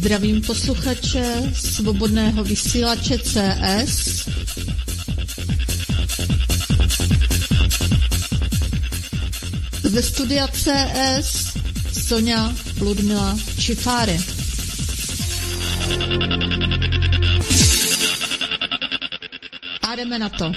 Zdravím posluchače Svobodného vysílače CS. Ze studia CS Sonja Ludmila Čifáry. A jdeme na to.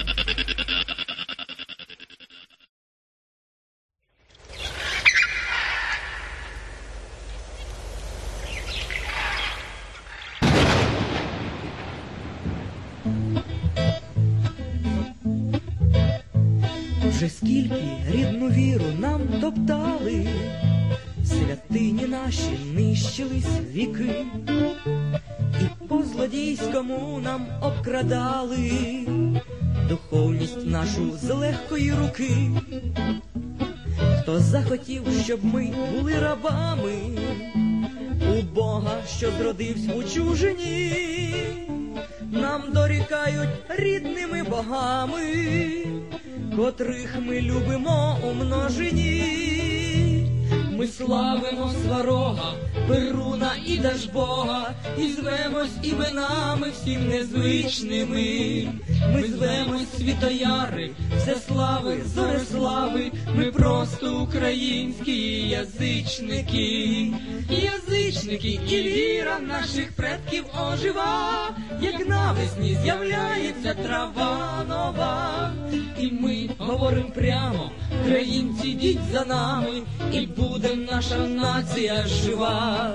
Вже скільки рідну віру нам топтали, святині наші нищились віки, і по-злодійському нам обкрадали духовність нашу з легкої руки. Хто захотів, щоб ми були рабами у Бога, що зродився у чужині, нам дорікають рідними богами, котрих ми любимо у множині. Ми славимо Сварога, Перуна і Дажбога, і звемось іменами всім незвичними. Ми звемось Світояри, Всеслави, Зореслави, ми просто українські язичники. Язичники, і віра наших предків ожива, як навесні з'являється трава нова. І ми говоримо прямо, українці, йдіть за нами, і буде наша нація жива.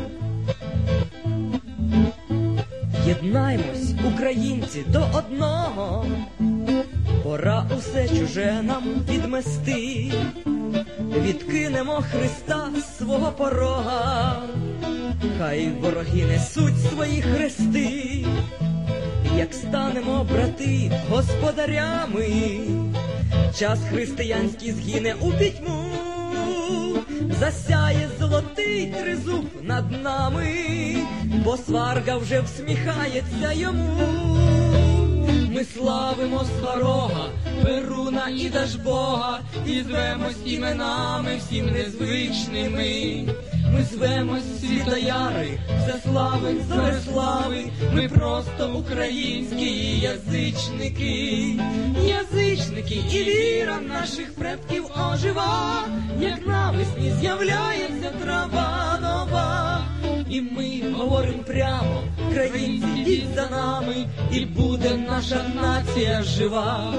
Єднаймось, українці, до одного, пора усе чуже нам відмести. Відкинемо Христа з свого порога, хай вороги несуть свої хрести. Як станемо, брати, господарями, час християнський згине у пітьму, засяє золотий тризуб над нами, бо сварга вже всміхається йому. Ми славимо Сварога, Перуна і Дажбога, і звемось іменами всім незвичними. Ми звемось Світояри, Всеслави, Зореслави, ми просто українські язичники. Язичники, і віра наших предків ожива, як навесні з'являється трава нова. І ми говоримо прямо, українці, йдіть за нами, і буде наша нація жива.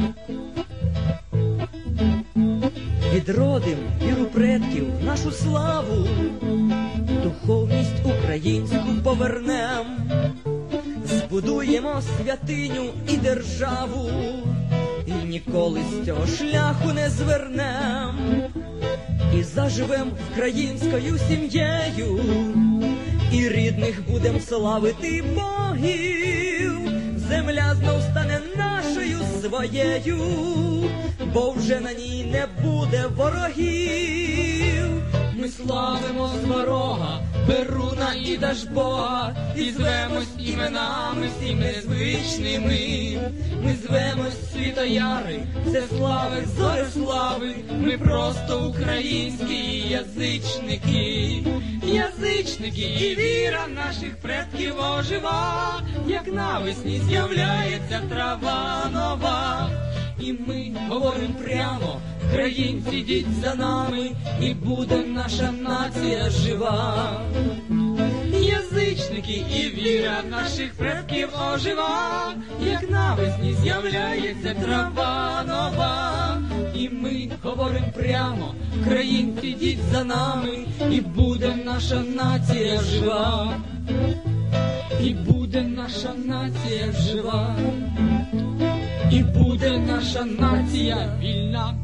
Відродим віру предків, нашу славу, духовність українську повернем, збудуємо святиню і державу, і ніколи з цього шляху не звернем. І заживем українською сім'єю, і рідних будем славити богів. Земля знов стане нашою своєю, бо вже на ній не буде ворогів. Ми славимо Сварога, Перуна і Дажбога, і звемось іменами всім незвичними. Ми звемось Світояри, Всеслави, Зореслави, ми просто українські язичники. Язичники, і віра наших предків ожива, як навесні з'являється трава нова. І ми говоримо прямо, українці, йдіть за нами, і буде наша нація жива. Язичники, і віра наших предків ожива, як навесні з'являється трава нова. І ми говоримо прямо, українці, йдіть за нами, і буде наша нація жива. І буде наша нація жива. І буде наша нація вільна.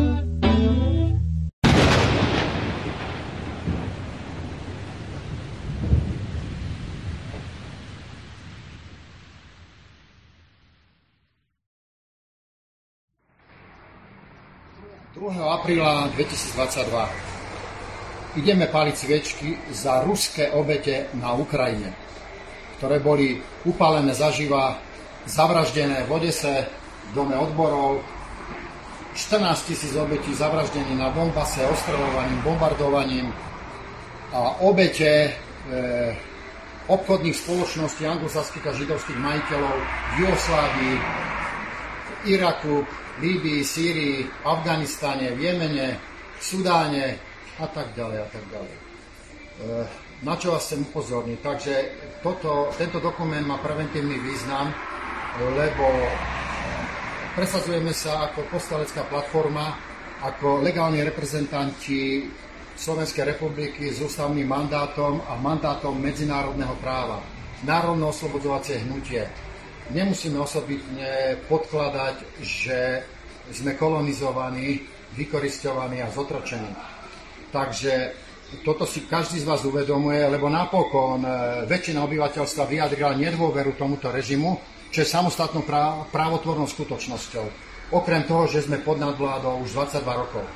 Apríla 2022. Ideme páliť sviečky za ruské obete na Ukrajine, ktoré boli upálené zaživa, zavraždené v Odese, v Dome odborov, 14 000 obetí zavraždení na Donbase, ostreľovaním, bombardovaním a obete obchodných spoločností anglosaských a židovských majiteľov v Jugoslávii, v Iraku, Líbii, Sýrii, Afganistane, v Jemene, v Sudáne a tak ďalej a tak ďalej. Na čo vás chcem upozorniť? Takže tento dokument má preventívny význam, lebo presadzujeme sa ako povstalecká platforma, ako legálni reprezentanti Slovenskej republiky s ústavným mandátom a mandátom medzinárodného práva. Národno-oslobodzovacie hnutie. Nemusíme osobitne podkladať, že sme kolonizovaní, vykorisťovaní a zotročení. Takže toto si každý z vás uvedomuje, lebo napokon väčšina obyvateľstva vyjadrila nedôveru tomuto režimu, čo je samostatnou právotvornou skutočnosťou. Okrem toho, že sme pod nadvládou už 22 rokov.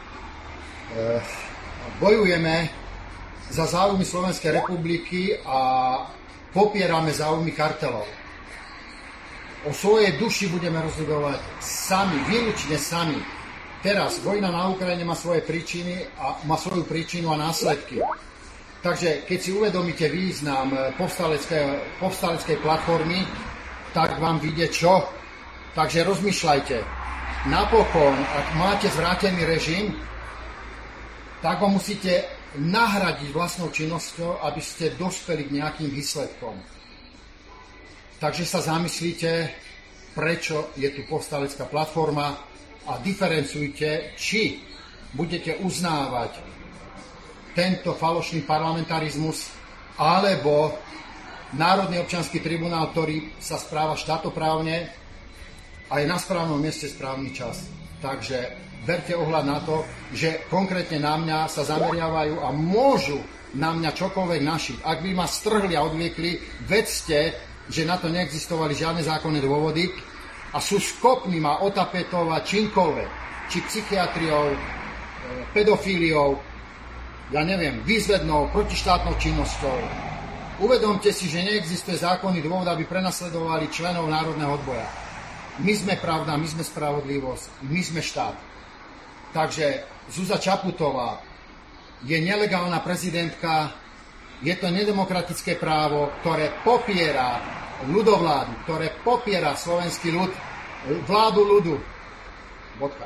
Bojujeme za záujmy Slovenskej republiky a popierame záujmy kartelov. O svojej duši budeme rozhodovať sami, výlučne sami. Teraz vojna na Ukrajine má svoju príčinu a následky. Takže keď si uvedomíte význam povstaleckej platformy, tak vám vyjde čo? Takže rozmýšľajte. Napokon, ak máte zvrátený režim, tak ho musíte nahradiť vlastnou činnosťou, aby ste dospeli k nejakým výsledkom. Takže sa zamyslíte, prečo je tu povstalecká platforma a diferencujte, či budete uznávať tento falošný parlamentarizmus alebo Národný občiansky tribunál, ktorý sa správa štátoprávne a je na správnom mieste správny čas. Takže berte ohľad na to, že konkrétne na mňa sa zameriavajú a môžu na mňa čokoľvek našiť. Ak by ma strhli a odvliekli, vedzte, že na to neexistovali žiadne zákonné dôvody a sú schopní ma otapetovať čímkoľvek. Či psychiatriou, pedofíliou, ja neviem, výzvednou, protištátnou činnosťou. Uvedomte si, že neexistuje zákonný dôvod, aby prenasledovali členov národného odboja. My sme pravda, my sme spravodlivosť, my sme štát. Takže Zuzá Čaputová je nelegálna prezidentka, je to nedemokratické právo, ktoré popiera ľudovládu, ktoré popiera slovenský ľud, vládu ľudu. Bodka.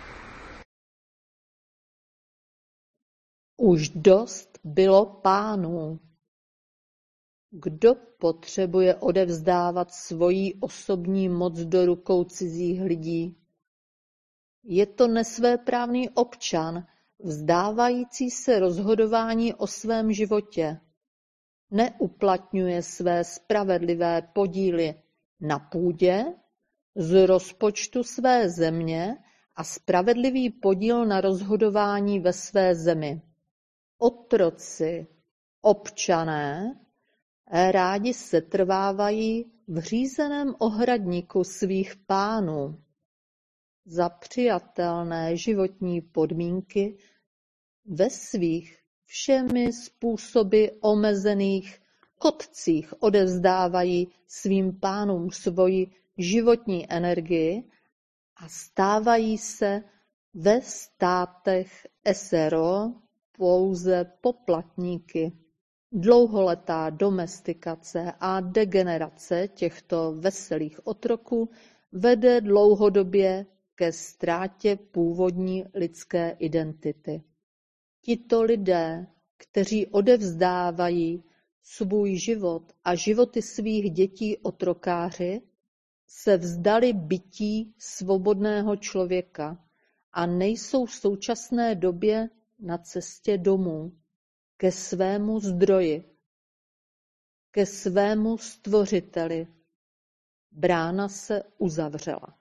Už dost bylo pánů. Kdo potřebuje odevzdávat svoji osobní moc do rukou cizích lidí? Je to nesvéprávný občan, vzdávající se rozhodování o svém životě. Neuplatňuje své spravedlivé podíly na půdě, z rozpočtu své země a spravedlivý podíl na rozhodování ve své zemi. Otroci, občané, rádi setrvávají v řízeném ohradníku svých pánů. Za přijatelné životní podmínky ve svých všemi způsoby omezených kotcích odevzdávají svým pánům svoji životní energii a stávají se ve státech SRO pouze poplatníky. Dlouholetá domestikace a degenerace těchto veselých otroků vede dlouhodobě ke ztrátě původní lidské identity. Tito lidé, kteří odevzdávají svůj život a životy svých dětí otrokáři, se vzdali bytí svobodného člověka a nejsou v současné době na cestě domů, ke svému zdroji, ke svému stvořiteli. Brána se uzavřela.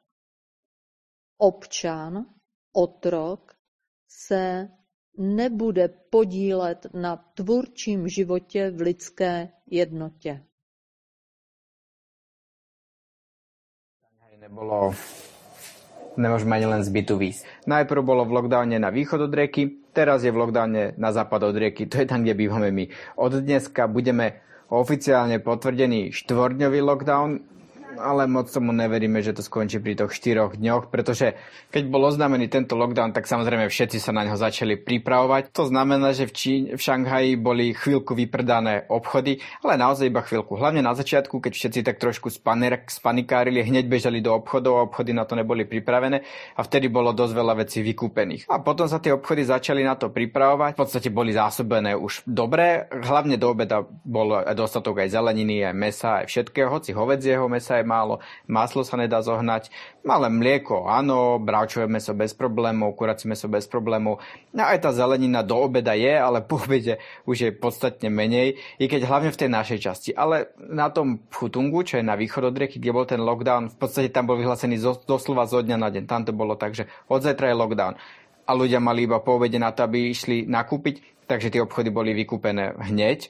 Občan, otrok, se nebude podílet na tvůrčím životě v lidské jednotě. Nemôžeme ani len z bytu výjsť. Najprv bolo v lockdowne na východ od rieky, teraz je v lockdowne na západ od rieky, to je tam, kde bývame my. Od dneska budeme oficiálne potvrdený 4-dňový lockdown. Ale moc tomu neveríme, že to skončí pri tých 4 dňoch, pretože keď bol oznámený tento lockdown, tak samozrejme všetci sa na ňo začali pripravovať. To znamená, že v Šanghaji boli chvíľku vypredané obchody, ale naozaj iba chvíľku. Hlavne na začiatku, keď všetci tak trošku spanikárili, hneď bežali do obchodov a obchody na to neboli pripravené a vtedy bolo dosť veľa vecí vykúpených. A potom sa tie obchody začali na to pripravovať. V podstate boli zásobené už dobre, hlavne do obeda bol dostatok aj zeleniny, aj mäsa, aj všetkého, hoci hovedzieho mäsa je málo, maslo sa nedá zohnať, ale mlieko, áno, bravčové mäso bez problémov, kuracie mäso bez problémov. No aj tá zelenina do obeda je, ale po obede už je podstatne menej, i keď hlavne v tej našej časti. Ale na tom Phutungu, čo je na východ od rieky, kde bol ten lockdown, v podstate tam bol vyhlásený doslova zo dňa na deň. Tam to bolo tak, že od zajtra je lockdown. A ľudia mali iba po obede na to, aby išli nakúpiť, takže tie obchody boli vykúpené hneď.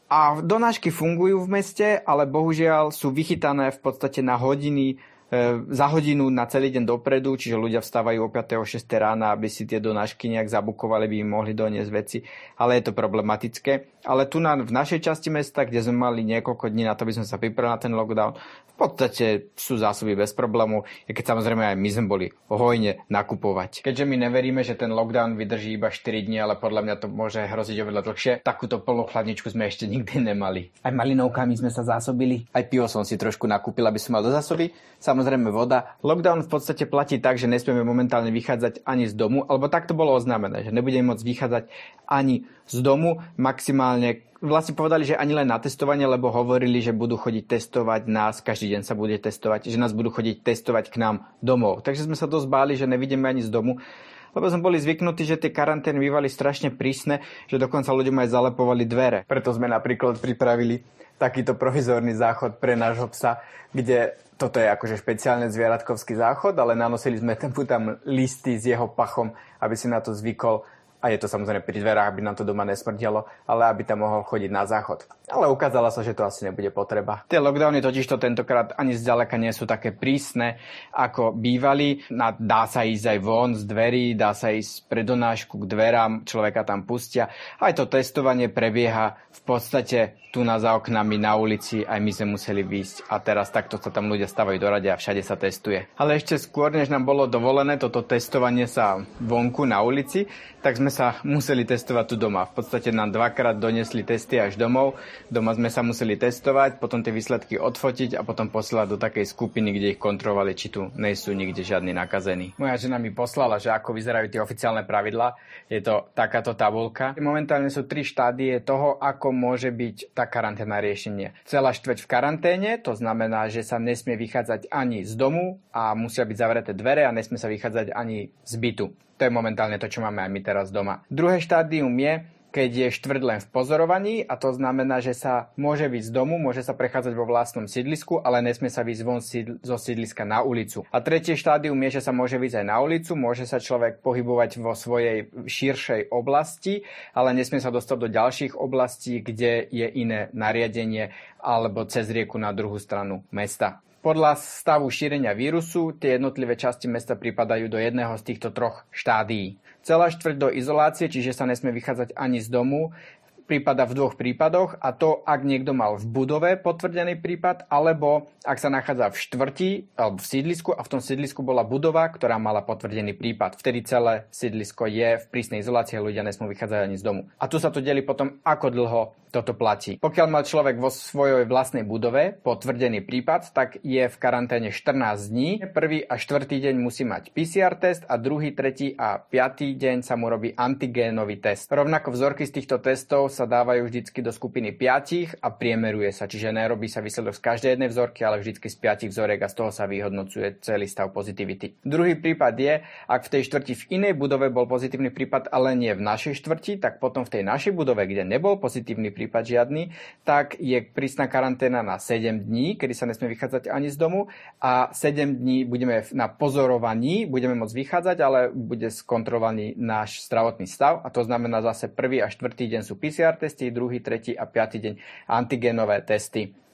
A donášky fungujú v meste, ale bohužiaľ sú vychytané v podstate na hodiny, za hodinu na celý deň dopredu, čiže ľudia vstávajú o 5. o 6. rána, aby si tie donášky nejak zabukovali, by im mohli doniesť veci, ale je to problematické. Ale tu v našej časti mesta, kde sme mali niekoľko dní na to, aby sme sa pripravili na ten lockdown, v podstate sú zásoby bez problémov, i keď samozrejme aj my sme boli hojne nakupovať. Keďže my neveríme, že ten lockdown vydrží iba 4 dní, ale podľa mňa to môže hroziť oveľa dlhšie, takúto plnú chladničku sme ešte nikdy nemali. Aj malinovkami sme sa zásobili, aj pivo som si trošku nakúpil, aby som mal do zásoby. Samozrejme voda. Lockdown v podstate platí tak, že nesmieme momentálne vychádzať ani z domu, alebo tak to bolo oznámené, že nebudeme môcť vychádzať ani z domu, maximálne vlastne povedali, že ani len na testovanie, lebo hovorili, že budú chodiť testovať nás, každý deň sa bude testovať, že nás budú chodiť testovať k nám domov. Takže sme sa dosť báli, že nevidíme ani z domu, lebo sme boli zvyknutí, že tie karantény bývali strašne prísne, že dokonca ľuďom aj zalepovali dvere. Preto sme napríklad pripravili takýto provizórny záchod pre nášho psa, kde toto je akože špeciálne zvieratkovský záchod, ale nanosili sme tam listy s jeho pachom, aby si na to zvykol. A je to samozrejme pri dverách, aby nám to doma nesmrdelo, ale aby tam mohol chodiť na záchod. Ale ukázalo sa, že to asi nebude potreba. Tie lockdowny totižto tentokrát ani zďaleka nie sú také prísne, ako bývali. Dá sa ísť aj von z dverí, dá sa ísť pre donášku k dverám, človeka tam pustia. Aj to testovanie prebieha v podstate tu za oknami na ulici, aj my sme museli výjsť. A teraz takto sa tam ľudia stavajú do rade a všade sa testuje. Ale ešte skôr, než nám bolo dovolené toto testovanie sa vonku na ulici, tak sme sa museli testovať tu doma. V podstate nám 2-krát donesli testy až domov. Doma sme sa museli testovať, potom tie výsledky odfotiť a potom poslať do takej skupiny, kde ich kontrolovali, či tu nie sú nikde žiadni nakazení. Moja žena mi poslala, že ako vyzerajú tie oficiálne pravidlá. Je to takáto tabuľka. Momentálne sú 3 štádie toho, ako môže byť tá karanténa riešenie. Celá štvrť v karanténe, to znamená, že sa nesmie vychádzať ani z domu a musia byť zavreté dvere a nesmie sa vychádzať ani z bytu. To je momentálne to, čo máme aj my teraz doma. Druhé štádium je, keď je štvrť len v pozorovaní a to znamená, že sa môže vyjsť z domu, môže sa prechádzať vo vlastnom sídlisku, ale nesmie sa vyjsť von zo sídliska na ulicu. A tretie štádium je, že sa môže vyjsť aj na ulicu, môže sa človek pohybovať vo svojej širšej oblasti, ale nesmie sa dostať do ďalších oblastí, kde je iné nariadenie alebo cez rieku na druhú stranu mesta. Podľa stavu šírenia vírusu tie jednotlivé časti mesta pripadajú do jedného z týchto 3 štádií. Celá štvrť do izolácie, čiže sa nesmie vychádzať ani z domu, prípada v 2 prípadoch a to, ak niekto mal v budove potvrdený prípad, alebo ak sa nachádza v štvrti alebo v sídlisku a v tom sídlisku bola budova, ktorá mala potvrdený prípad. Vtedy celé sídlisko je v prísnej izolácii a ľudia nesmú vychádzať ani z domu. A tu sa to delí potom, ako dlho toto platí. Pokiaľ mal človek vo svojej vlastnej budove potvrdený prípad, tak je v karanténe 14 dní. Prvý a štvrtý deň musí mať PCR test a druhý, tretí a 5. deň sa mu robí antigénový test. Rovnako vzorky z týchto testov sa dávajú vždycky do skupiny 5 a priemeruje sa, čiže nerobí sa výsledok z každej jednej vzorky, ale vždycky z 5 vzoriek a z toho sa vyhodnocuje celý stav pozitivity. Druhý prípad je, ak v tej štvrti v inej budove bol pozitívny prípad, ale nie v našej štvrti, tak potom v tej našej budove, kde nebol pozitívny prípad žiadny, tak je prísna karanténa na 7 dní, kedy sa nesmie vychádzať ani z domu a 7 dní budeme na pozorovaní, budeme môcť vychádzať, ale bude skontrolovaný náš zdravotný stav a to znamená zase prvý a štvrtý deň sú PCR testy, druhý, tretí a 5. deň antigénové testy.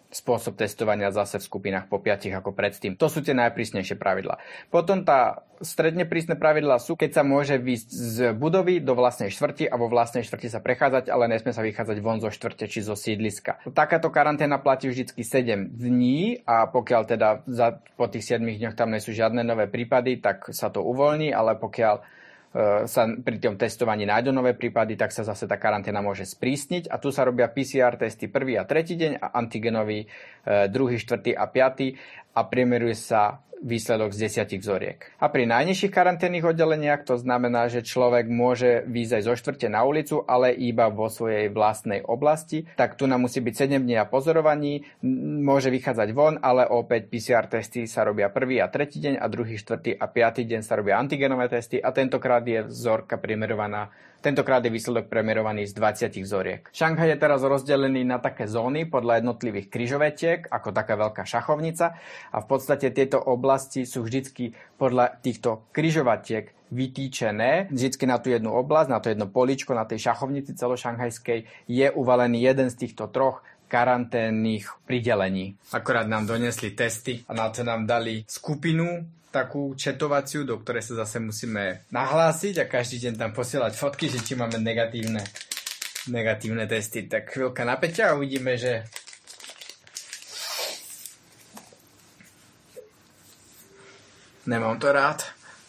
spôsob testovania zase v skupinách po 5 ako predtým. To sú tie najprísnejšie pravidlá. Potom tá stredne prísne pravidlá sú, keď sa môže výjsť z budovy do vlastnej štvrti a vo vlastnej štvrti sa prechádzať, ale nesmie sa vychádzať von zo štvrte či zo sídliska. Takáto karanténa platí vždycky 7 dní a pokiaľ teda po tých 7 dňoch tam nie sú žiadne nové prípady, tak sa to uvoľní, ale pokiaľ sa pri tom testovaní nájdú nové prípady, tak sa zase tá karanténa môže sprísniť a tu sa robia PCR testy 1. a 3. deň a antigenový 2., 4. a 5. a priemeruje sa výsledok z 10 vzoriek. A pri najnižších karanténnych oddeleniach to znamená, že človek môže výjsť aj zo štvrte na ulicu, ale iba vo svojej vlastnej oblasti. Tak tu nám musí byť 7 dní na pozorovaní, môže vychádzať von, ale opäť PCR testy sa robia 1. a 3. deň a 2., 4. a 5. deň sa robia antigenové testy a tentokrát je vzorka priemerovaná. Tentokrát je výsledok premerovaný z 20 vzoriek. Šanghaj je teraz rozdelený na také zóny podľa jednotlivých križovetiek, ako taká veľká šachovnica a v podstate tieto oblasti sú vždycky podľa týchto križovatiek vytýčené. Vždycky na tú jednu oblasť, na to jedno políčko, na tej šachovnici celošanghajskej je uvalený jeden z týchto troch karanténnych pridelení. Akorát nám donesli testy a na to nám dali skupinu takú četovaciu, do ktorej sa zase musíme nahlásiť a každý deň tam posielať fotky, že či máme negatívne testy. Tak chvíľka napätia a uvidíme, že nemám to rád.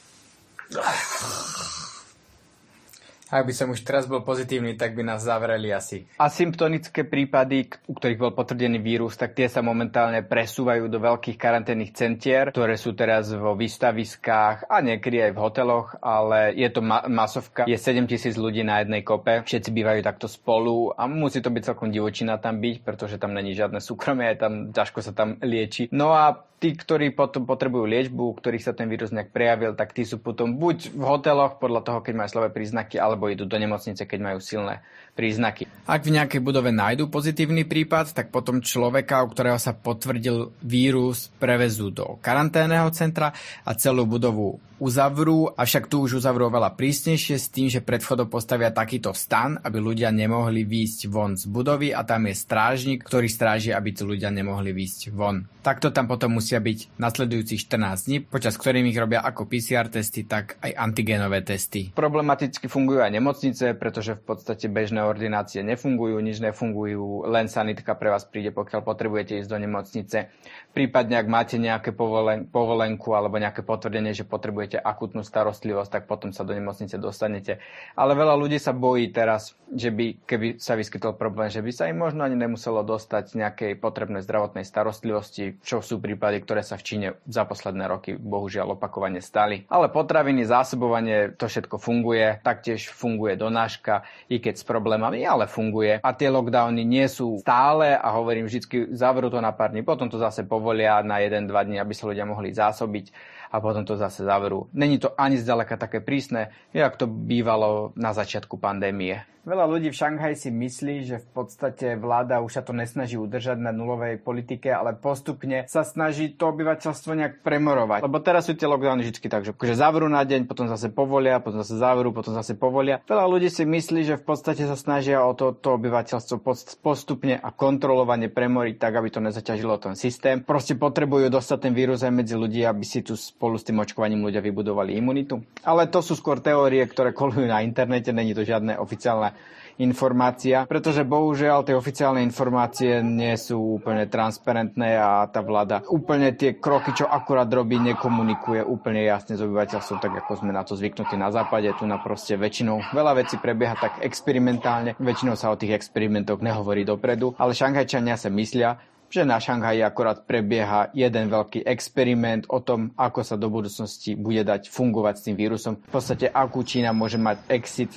Ak by som už teraz bol pozitívny, tak by nás zavreli asi. Asymptonické prípady, u ktorých bol potvrdený vírus, tak tie sa momentálne presúvajú do veľkých karanténnych centier, ktoré sú teraz vo výstaviskách a niekedy aj v hoteloch, ale je to masovka. Je 7 000 ľudí na jednej kope, všetci bývajú takto spolu a musí to byť celkom divočina tam byť, pretože tam není žiadne súkromie, aj tam ťažko sa tam lieči. No a tí, ktorí potom potrebujú liečbu, ktorých sa ten vírus nejak prejavil, tak tí sú potom buď v hoteloch, podľa toho, keď majú slabé príznaky, alebo idú do nemocnice, keď majú silné príznaky. Ak v nejakej budove nájdú pozitívny prípad, tak potom človeka, u ktorého sa potvrdil vírus, prevezú do karanténneho centra a celú budovu uzavrú, avšak tu už uzavrú veľa prísnejšie s tým, že pred vchodom postavia takýto stan, aby ľudia nemohli výjsť von z budovy a tam je strážnik, ktorý stráži, aby tí ľudia nemohli výjsť von. Takto tam potom musia byť nasledujúcich 14 dní, počas ktorých ich robia ako PCR testy, tak aj antigenové testy. Problematicky fungujú aj nemocnice, pretože v podstate bežné ordinácie nefungujú, nič nefungujú, len sanitka pre vás príde, pokiaľ potrebujete ísť do nemocnice. Prípadne, ak máte nejaké povolenku alebo nejaké potvrdenie, že potrebujete akútnu starostlivosť, tak potom sa do nemocnice dostanete. Ale veľa ľudí sa bojí teraz, že by, keby sa vyskytol problém, že by sa im možno ani nemuselo dostať nejakej potrebnej zdravotnej starostlivosti, čo sú prípady, ktoré sa v Číne za posledné roky bohužiaľ opakovane stali. Ale potraviny, zásobovanie, to všetko funguje, taktiež funguje donáška, i keď s problémami, ale funguje. A tie lockdowny nie sú stále a hovorím, vždycky zavrú to na pár dní, potom to zase povolia na 1-2 dní, aby sa ľudia mohli zásobiť a potom to zase zavrú. Není to ani zďaleka také prísne, jak to bývalo na začiatku pandémie. Veľa ľudí v Šanghaji si myslí, že v podstate vláda už sa to nesnaží udržať na nulovej politike, ale postupne sa snaží to obyvateľstvo nejak premorovať. Lebo teraz sú tie lockdowny vždy tak, že zavrú na deň, potom zase povolia, potom zase zavrú, potom zase povolia. Veľa ľudí si myslí, že v podstate sa snažia o to obyvateľstvo postupne a kontrolovane premoriť tak, aby to nezaťažilo ten systém. Proste potrebujú dostať ten vírus aj medzi ľudí, aby si tu spolu s tým očkovaním ľudia vybudovali imunitu. Ale to sú skôr teórie, ktoré kolujú na internete, není to žiadne oficiálne informácia, pretože bohužiaľ tie oficiálne informácie nie sú úplne transparentné a tá vláda úplne tie kroky, čo akurát robí, nekomunikuje úplne jasne s obyvateľstvom, tak ako sme na to zvyknutí na západe. Tu na proste väčšinou veľa vecí prebieha tak experimentálne, väčšinou sa o tých experimentoch nehovorí dopredu, ale Šanghajčania sa myslia, že na Šanghaji akorát prebieha jeden veľký experiment o tom, ako sa do budúcnosti bude dať fungovať s tým vírusom. V podstate, akú Čína môže mať exit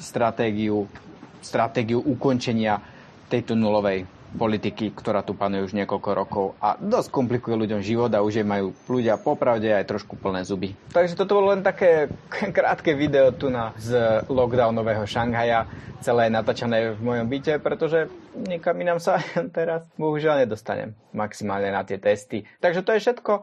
stratégiu ukončenia tejto nulovej politiky, ktorá tu panuje už niekoľko rokov a dosť komplikuje ľuďom život a už je majú ľudia popravde aj trošku plné zuby. Takže toto bolo len také krátke video tu z lockdownového Šanghaja, celé natáčané v mojom byte, pretože nikam inám sa teraz bohužiaľ nedostanem maximálne na tie testy. Takže to je všetko.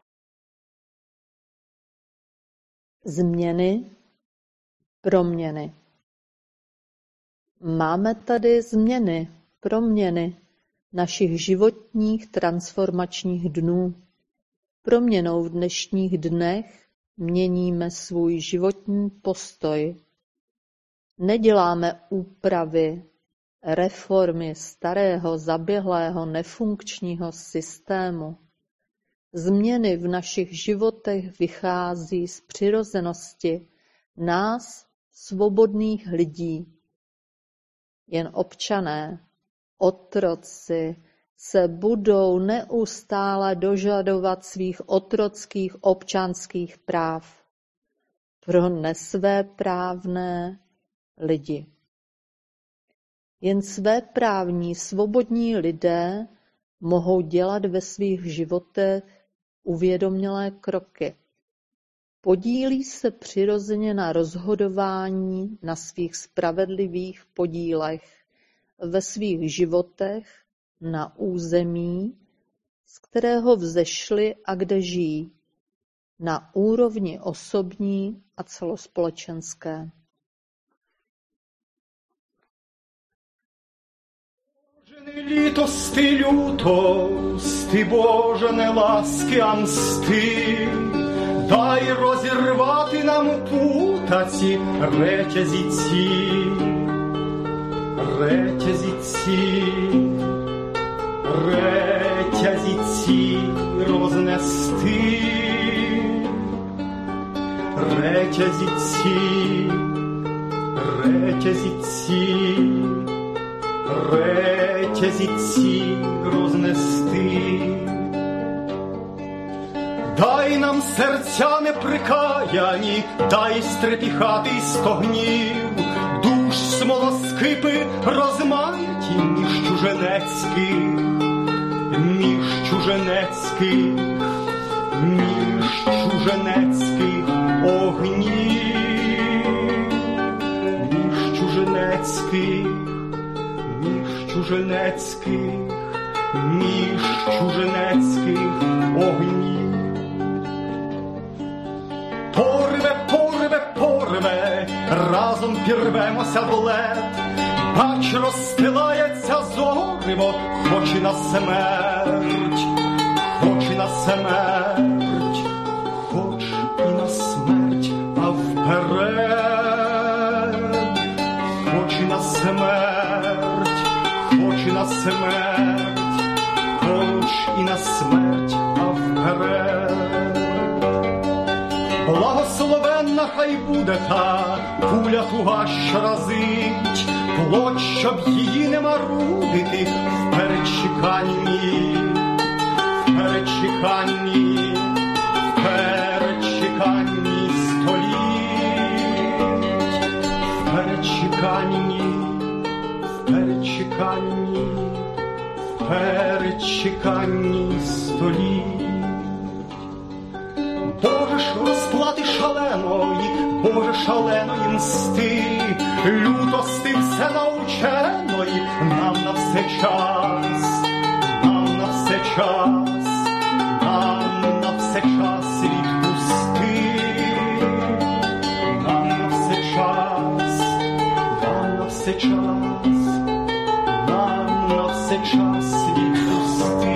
Změny, proměny. Máme tady změny, proměny. našich životních transformačních dnů. Proměnou v dnešních dnech měníme svůj životní postoj. Neděláme úpravy, reformy starého, zaběhlého, nefunkčního systému. Změny v našich životech vychází z přirozenosti nás, svobodných lidí. Jen občané, otroci, se budou neustále dožadovat svých otrockých občanských práv pro nesvéprávné lidi. Jen svéprávní, svobodní lidé mohou dělat ve svých životech uvědomělé kroky. Podílí se přirozeně na rozhodování na svých spravedlivých podílech ve svých životech na území, z kterého vzešli a kde žijí, na úrovni osobní a celospolečenské. Літости, лютости, Боже, не ласки, а мсти, дай розірвати нам путаці ретязі ці рознести, ретязі ці рознести. Дай нам серця неприкаяні, дай стрепіхати стогнів, душ смолоскипи розмаяті між чуженецьких огнів, між чуженецьких огнів. Порве, разом пірвемося в лед, бач, розстилається зориво, хоч і на смерть, а вперед, хоч і на смерть, а вперед. Благословенна хай буде та куля туга, що разить, плоть, щоб її не марудити в передчеканні століть. Боже ж розплати шаленої, Боже шаленої мсти, лютости все наученої, нам на все час відпусти, нам на все час відпусти.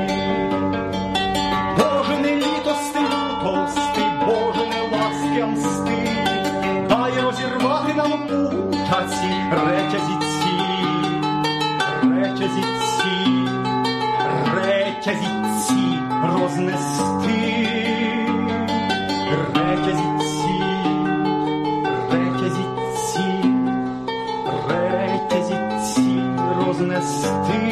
Боже, не літости, Боже, не ласки, а мсти, дай розірвати нам путаці ретязі ці рознести, ретязі ці рознести,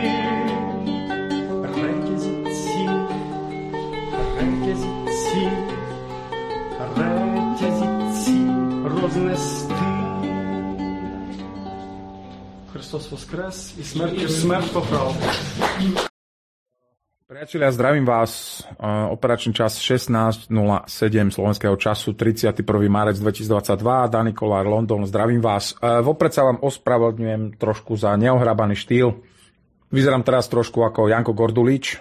Христос воскрес і смерть поправ. Priatelia, zdravím vás. Operačný čas 16:07 slovenského času, 31. marec 2022. Dani Kolár, London, zdravím vás. Vopred sa vám ospravedlňujem trošku za neohrabaný štýl. Vyzerám teraz trošku ako Janko Gordulič.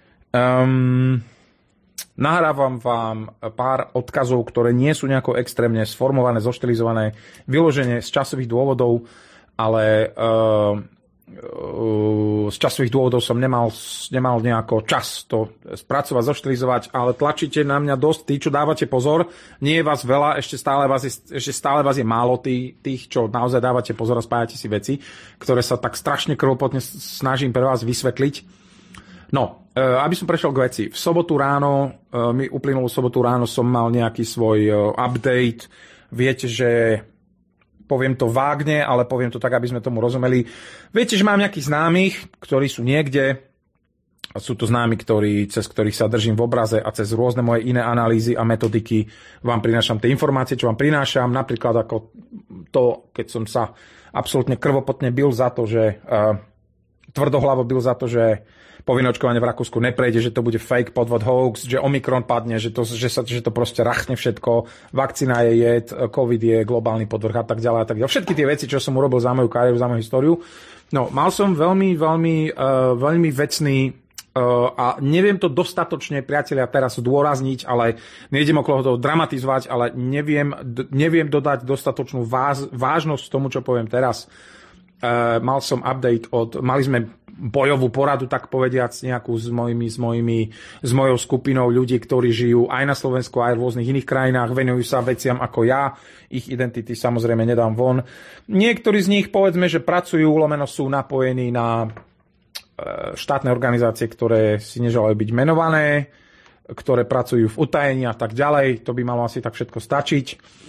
Nahrávam vám pár odkazov, ktoré nie sú nejako extrémne sformované, zoštilizované, vyložené z časových dôvodov, ale z časových dôvodov som nemal nejako čas to spracovať, zoštilizovať, ale tlačíte na mňa dosť, tí, čo dávate pozor, nie je vás veľa, ešte stále vás je málo tých, čo naozaj dávate pozor a spájate si veci, ktoré sa tak strašne krvopotne snažím pre vás vysvetliť. No, aby som prešiel k veci. V sobotu ráno, uplynulú sobotu ráno som mal nejaký svoj update. Viete, že poviem to vágne, ale poviem to tak, aby sme tomu rozumeli. Viete, že mám nejakých známych, ktorí sú niekde. Sú to známi, cez ktorých sa držím v obraze a cez rôzne moje iné analýzy a metodiky vám prinášam tie informácie, čo vám prinášam. Napríklad ako to, keď som sa absolútne krvopotne bil za to, že tvrdohlavo bil za to, že povinné očkovanie v Rakúsku neprejde, že to bude fake, podvod, hoax, že Omikron padne, že to proste rachne všetko, vakcína je jed, COVID je globálny podvrh a tak ďalej a tak ďalej. Všetky tie veci, čo som urobil za moju kariéru, za moju históriu. No, mal som veľmi vecný a neviem to dostatočne, priatelia, teraz zdôrazniť, ale nejdem okolo toho dramatizovať, ale neviem dodať dostatočnú vážnosť tomu, čo poviem teraz. Mal som update mali sme bojovú poradu, tak povediac, nejakú s mojou skupinou ľudí, ktorí žijú aj na Slovensku, aj v rôznych iných krajinách, venujú sa veciam ako ja, ich identity samozrejme nedám von. Niektorí z nich, povedzme, že pracujú, lomeno sú napojení na štátne organizácie, ktoré si neželajú byť menované, ktoré pracujú v utajení a tak ďalej, to by malo asi tak všetko stačiť.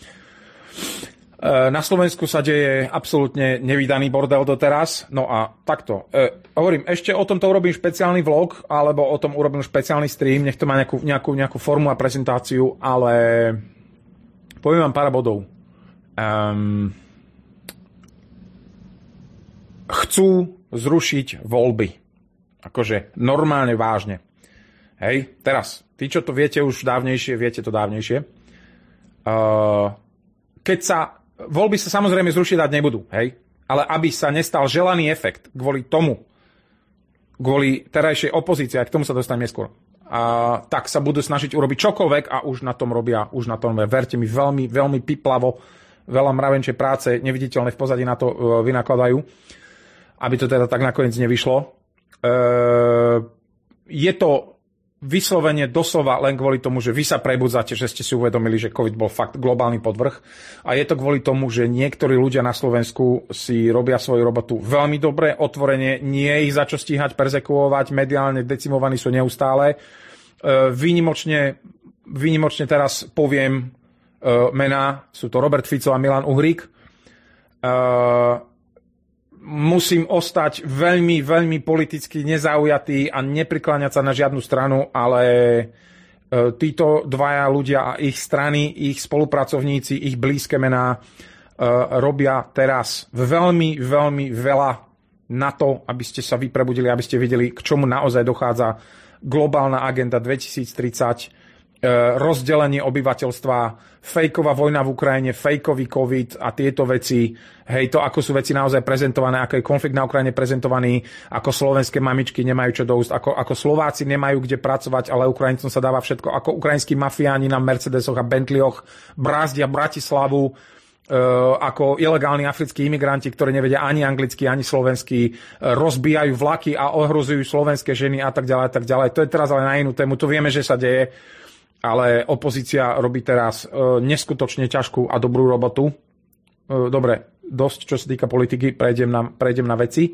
Na Slovensku sa deje absolútne nevídaný bordel doteraz. No a takto. Hovorím, ešte o tomto urobím špeciálny vlog, alebo o tom urobím špeciálny stream, nech to má nejakú formu a prezentáciu, ale poviem vám pár bodov. Chcú zrušiť voľby. Akože normálne, vážne. Hej, teraz, tí, čo to viete už dávnejšie, viete to dávnejšie. Keď sa voľby sa samozrejme zrušiť dať nebudú, hej? Ale aby sa nestal želaný efekt kvôli terajšej opozícii, a k tomu sa dostanem neskôr, tak sa budú snažiť urobiť čokoľvek a už na tom verte mi, veľmi, veľmi piplavo, veľa mravenčej práce, neviditeľné v pozadí na to vynakladajú, aby to teda tak nakoniec nevyšlo. Je to vyslovene doslova len kvôli tomu, že vy sa prebudzate, že ste si uvedomili, že COVID bol fakt globálny podvrh. A je to kvôli tomu, že niektorí ľudia na Slovensku si robia svoju robotu veľmi dobre, otvorene, nie je ich za čo stíhať, perzekuovať, mediálne decimovaní sú neustále. Výnimočne teraz poviem mená, sú to Robert Fico a Milan Uhrík. Musím ostať veľmi, veľmi politicky nezaujatý a neprikláňať sa na žiadnu stranu, ale títo dvaja ľudia a ich strany, ich spolupracovníci, ich blízke mená robia teraz veľmi, veľmi veľa na to, aby ste sa vyprebudili, aby ste videli, k čomu naozaj dochádza globálna agenda 2030, rozdelenie obyvateľstva, fejková vojna v Ukrajine, fejkový COVID a tieto veci, hej, to ako sú veci naozaj prezentované, ako je konflikt na Ukrajine prezentovaný, ako slovenské mamičky nemajú čo do úst, ako Slováci nemajú kde pracovať, ale Ukrajincom sa dáva všetko, ako ukrajinskí mafiáni na Mercedesoch a Bentleyhoch brázdia Bratislavu, ako ilegálni africkí imigranti, ktorí nevedia ani anglicky, ani slovensky, rozbijajú vlaky a ohrozujú slovenské ženy a tak ďalej, a tak ďalej. To je teraz ale na inú tému, to vieme, že sa deje. Ale opozícia robí teraz neskutočne ťažkú a dobrú robotu. Dobre, dosť, čo sa týka politiky, prejdem na veci.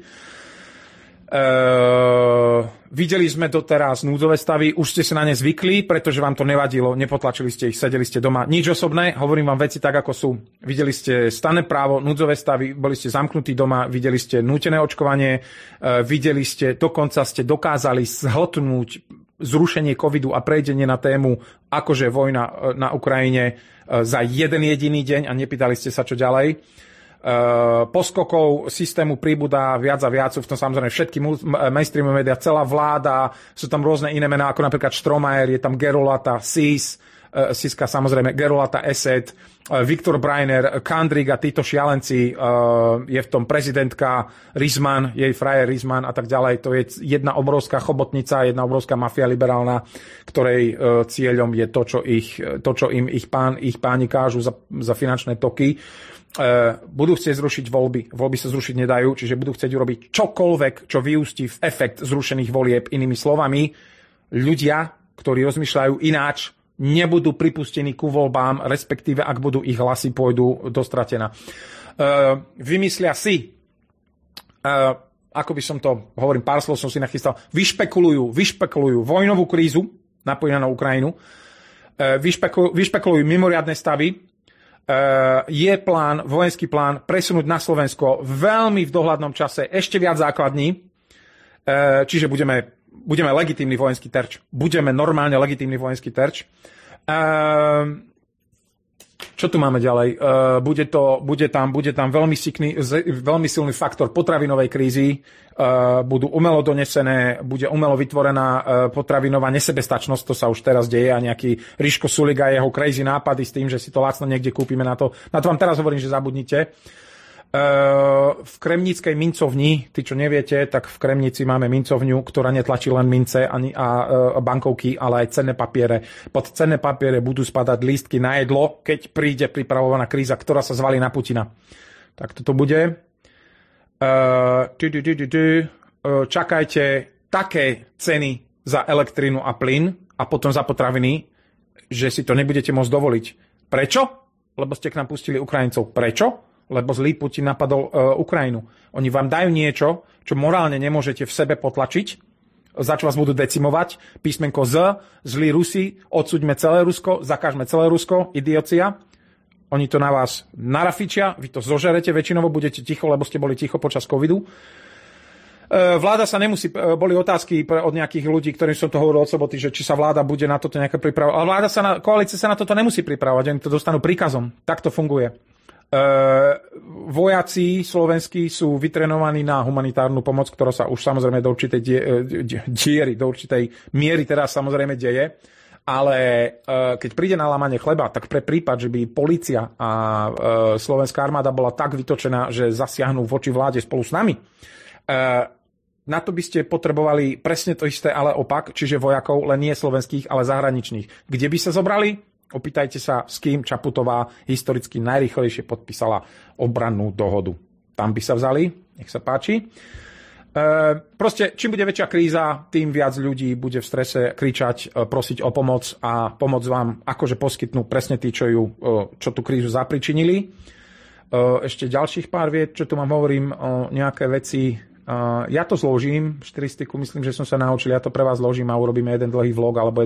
Videli sme doteraz núdzové stavy, už ste sa na ne zvykli, pretože vám to nevadilo, nepotlačili ste ich, sedeli ste doma. Nič osobné, hovorím vám veci tak, ako sú. Videli ste stanné právo, núdzové stavy, boli ste zamknutí doma, videli ste nútené očkovanie, dokonca ste dokázali zhltnúť zrušenie covidu a prejdenie na tému akože vojna na Ukrajine za jeden jediný deň a nepýtali ste sa čo ďalej. Poskokov systému príbudá viac a viac, v tom samozrejme všetky mainstreamové médiá, celá vláda, sú tam rôzne iné mená, ako napríklad Stromayer, je tam Gerolata, SIS, Siska, samozrejme, Gerolata Esed, Viktor Breiner, Kandrik a títo šialenci, je v tom prezidentka Rizman, jej frajer Rizman a tak ďalej. To je jedna obrovská chobotnica, jedna obrovská mafia liberálna, ktorej cieľom je to, čo im ich páni kážu za finančné toky. Budú chcieť zrušiť voľby. Voľby sa zrušiť nedajú, čiže budú chcieť urobiť čokoľvek, čo vyústí v efekt zrušených volieb. Inými slovami, ľudia, ktorí rozmýšľajú ináč, nebudú pripustení ku voľbám, respektíve ak budú ich hlasy pôjdu do stratená. Vymyslia si, ako by som to, hovorím, pár slov som si nachystal, vyšpekulujú vojnovú krízu napojenú na Ukrajinu, vyšpekulujú mimoriadne stavy, je vojenský plán presunúť na Slovensko veľmi v dohľadnom čase ešte viac základní, čiže budeme legitímny vojenský terč. Budeme normálne legitímny vojenský terč. Čo tu máme ďalej? Bude tam veľmi silný faktor potravinovej krízy. Budú umelo donesené, bude umelo vytvorená potravinová nesebestačnosť, to sa už teraz deje, a nejaký Riško Sulik a jeho crazy nápady s tým, že si to lacno niekde kúpime, na to vám teraz hovorím, že zabudnite. V Kremníckej mincovni, tí čo neviete, tak v Kremnici máme mincovňu, ktorá netlačí len mince a bankovky, ale aj cenné papiere. Pod cenné papiere budú spadať lístky na jedlo, keď príde pripravovaná kríza, ktorá sa zvalí na Putina. Tak toto bude. Čakajte také ceny za elektrínu a plyn a potom za potraviny, že si to nebudete môcť dovoliť. Prečo? Lebo ste k nám pustili Ukrajincov. Prečo? Lebo zlý Putin napadol Ukrajinu. Oni vám dajú niečo, čo morálne nemôžete v sebe potlačiť, za čo vás budú decimovať. Písmenko Z, zlí Rusi, odsúďme celé Rusko, zakážme celé Rusko, idiocia. Oni to na vás narafičia, vy to zožerete, väčšinovo budete ticho, lebo ste boli ticho počas covidu. Vláda sa nemusí, boli otázky od nejakých ľudí, ktorým som to hovoril od soboty, že či sa vláda bude na toto nejaké pripravovať. Ale koalícia sa na toto nemusí pripravovať, oni to dostanú príkazom. Tak to funguje. Vojaci slovenskí sú vytrenovaní na humanitárnu pomoc, ktorá sa už samozrejme do určitej do určitej miery teraz samozrejme deje, ale keď príde na lámanie chleba, tak pre prípad, že by polícia a slovenská armáda bola tak vytočená, že zasiahnu voči vláde spolu s nami, na to by ste potrebovali presne to isté, ale opak, čiže vojakov, len nie slovenských, ale zahraničných. Kde by sa zobrali? Opýtajte sa, s kým Čaputová historicky najrýchlejšie podpísala obrannú dohodu. Tam by sa vzali, nech sa páči. Proste, čím bude väčšia kríza, tým viac ľudí bude v strese kričať, prosiť o pomoc a pomoc vám akože poskytnú presne tí, čo tú krízu zapričinili. Ešte ďalších pár vied, čo tu mám, hovorím o nejaké veci. Ja to zložím, štilistiku, myslím, že som sa naučil, ja to pre vás zložím a urobíme jeden dlhý vlog, alebo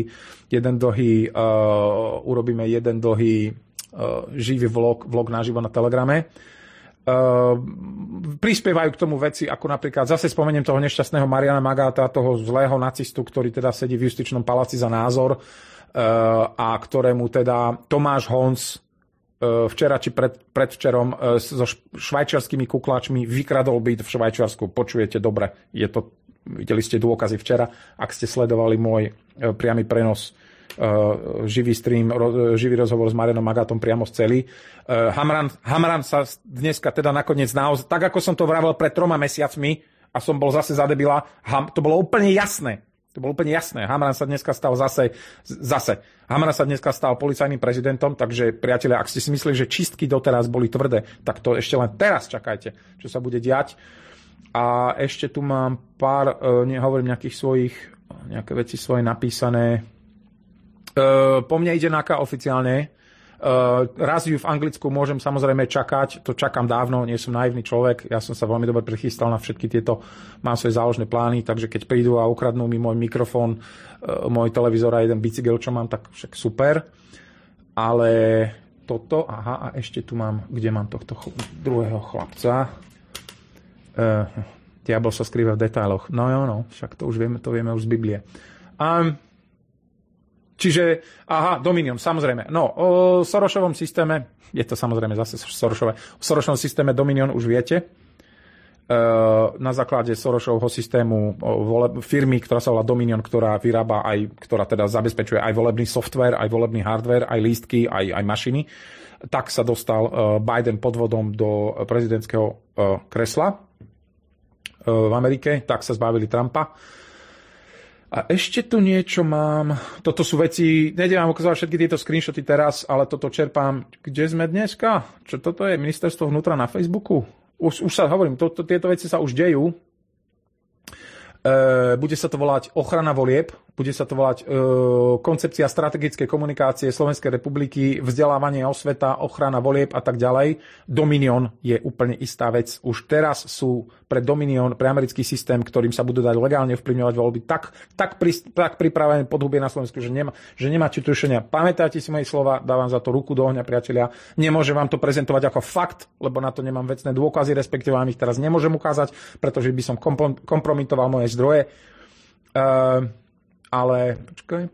urobíme jeden dlhý živý vlog naživo na Telegrame. Prispievajú k tomu veci, ako napríklad, zase spomeniem toho nešťastného Mariana Magáta, toho zlého nacistu, ktorý teda sedí v Justičnom paláci za názor a ktorému teda Tomáš Honc včera či predvčerom so švajčiarskými kukláčmi vykradol byt v Švajčiarsku. Počujete dobre, videli ste dôkazy včera, ak ste sledovali môj priamy prenos, živý stream, živý rozhovor s Marianom Magátom priamo z Cely. Hamran sa dneska teda nakoniec naozaj, tak ako som to vravel pred 3 mesiacmi a som bol zase za debila, to bolo úplne jasné. Hamran sa dneska stal zase. Hamran sa dneska stal policajným prezidentom, takže priatelia, ak ste si mysleli, že čistky doteraz boli tvrdé, tak to ešte len teraz čakajte, čo sa bude diať. A ešte tu mám pár, nehovorím nejaké veci svoje napísané. Po mne ide NAKA oficiálne. Raz ju v Anglicku môžem samozrejme čakať, to čakám dávno, nie som naivný človek, ja som sa veľmi dobre prichystal na všetky tieto, mám svoje záložné plány, takže keď prídu a ukradnú mi môj mikrofón, môj televízor a jeden bicykel, čo mám, tak však super. Ale toto, a ešte tu mám, kde mám tohto druhého chlapca. Diabol sa skrýva v detailoch. No, však to už vieme už z Biblie. Čiže, Dominion, samozrejme. No, o Sorošovom systéme, je to samozrejme zase Sorošové, o Sorošovom systéme Dominion už viete. na základe Sorosovho systému firmy, ktorá sa volá Dominion, ktorá vyrába ktorá teda zabezpečuje aj volebný software, aj volebný hardware, aj lístky, aj mašiny. Tak sa dostal Biden podvodom do prezidentského kresla v Amerike, tak sa zbavili Trumpa. A ešte tu niečo mám. Toto sú veci, nejdem vám ukázať všetky tieto screenshoty teraz, ale toto čerpám. Kde sme dneska? Čo toto je? Ministerstvo vnútra na Facebooku? Už sa hovorím, tieto veci sa už dejú. Bude sa to volať ochrana volieb, bude sa to volať koncepcia strategickej komunikácie Slovenskej republiky, vzdelávanie, osveta, ochrana volieb a tak ďalej. Dominion je úplne istá vec. Už teraz sú pre Dominion, pre americký systém, ktorým sa budú dať legálne vplyvňovať voľby, tak pripravené podhubie na Slovensku, že nemáte tušenia. Pamätáte si moje slova, dávam za to ruku do ohňa, priatelia. Nemôžem vám to prezentovať ako fakt, lebo na to nemám vecné dôkazy, respektíve vám ich teraz nemôžem ukázať, pretože by som kompromitoval moje zdroje. Ale počkaj.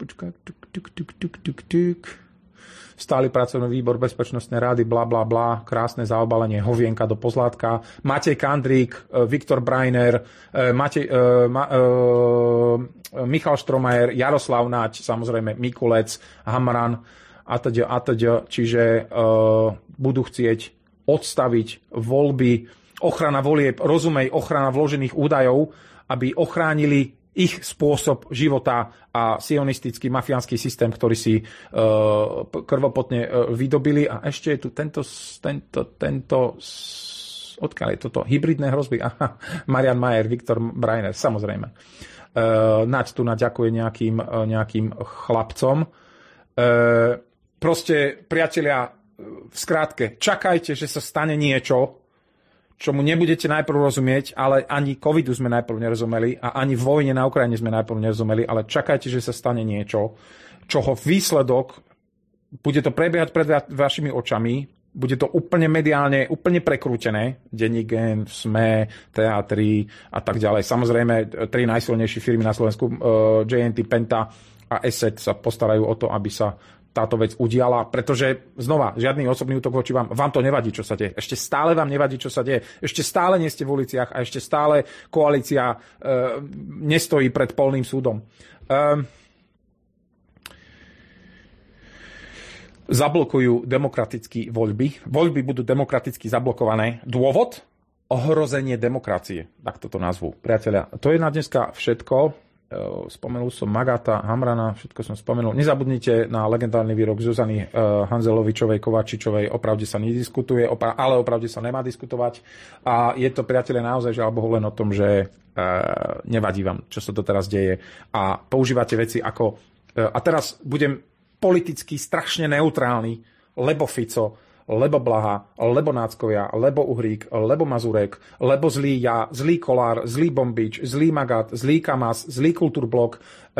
Stály pracovný výbor Bezpečnostnej rady, bla, bla, bla, krásne zaobalenie, hovienka do pozlátka, Matej Kandrík, Viktor Brajner, Michal Štromajer, Jaroslav Naď, samozrejme Mikulec, Hamran atď. Čiže budú chcieť odstaviť voľby, ochrana volieb, rozumej, ochrana vložených údajov, aby ochránili ich spôsob života a sionistický mafiánsky systém, ktorý si krvopotne vydobili. A ešte je tu tento odkiaľ je toto? Hybridné hrozby? Aha, Marian Majer, Viktor Brajner, samozrejme. Naď tu ďakuje nejakým chlapcom. Proste, priatelia, v skrátke, čakajte, že sa stane niečo, čomu nebudete najprv rozumieť, ale ani covidu sme najprv nerozumeli a ani vojne na Ukrajine sme najprv nerozumeli, ale čakajte, že sa stane niečo, čoho výsledok, bude to prebiehať pred vašimi očami, bude to úplne mediálne, úplne prekrútené, Denník Gen, SME, Teatry a tak ďalej. Samozrejme, 3 najsilnejšie firmy na Slovensku, JNT, Penta a Asset sa postarajú o to, aby sa táto vec udiala, pretože znova, žiadny osobný útok voči vám to nevadí, čo sa deje. Ešte stále vám nevadí, čo sa deje. Ešte stále nie ste v uliciach a ešte stále koalícia nestojí pred polným súdom. Zablokujú demokraticky voľby. Voľby budú demokraticky zablokované. Dôvod? Ohrozenie demokracie. Tak toto nazvu. Priatelia, to je na dneska všetko. Spomenul som Magata, Hamrana, všetko som spomenul. Nezabudnite na legendárny výrok Zuzany Hanzelovičovej, Kovačičovej, o pravde sa nediskutuje, ale o pravde sa nemá diskutovať. A je to, priatelia, naozaj, žiaľ Bohu, len o tom, že nevadí vám, čo sa to teraz deje. A používate veci ako... A teraz budem politicky strašne neutrálny, lebo Fico, lebo Blaha, lebo Náckovia, lebo Uhrík, lebo Mazurek, lebo zlý ja, zlý Kolár, zlý Bombič, zlý Magat, zlý Kamas, zlý Kultúrblok.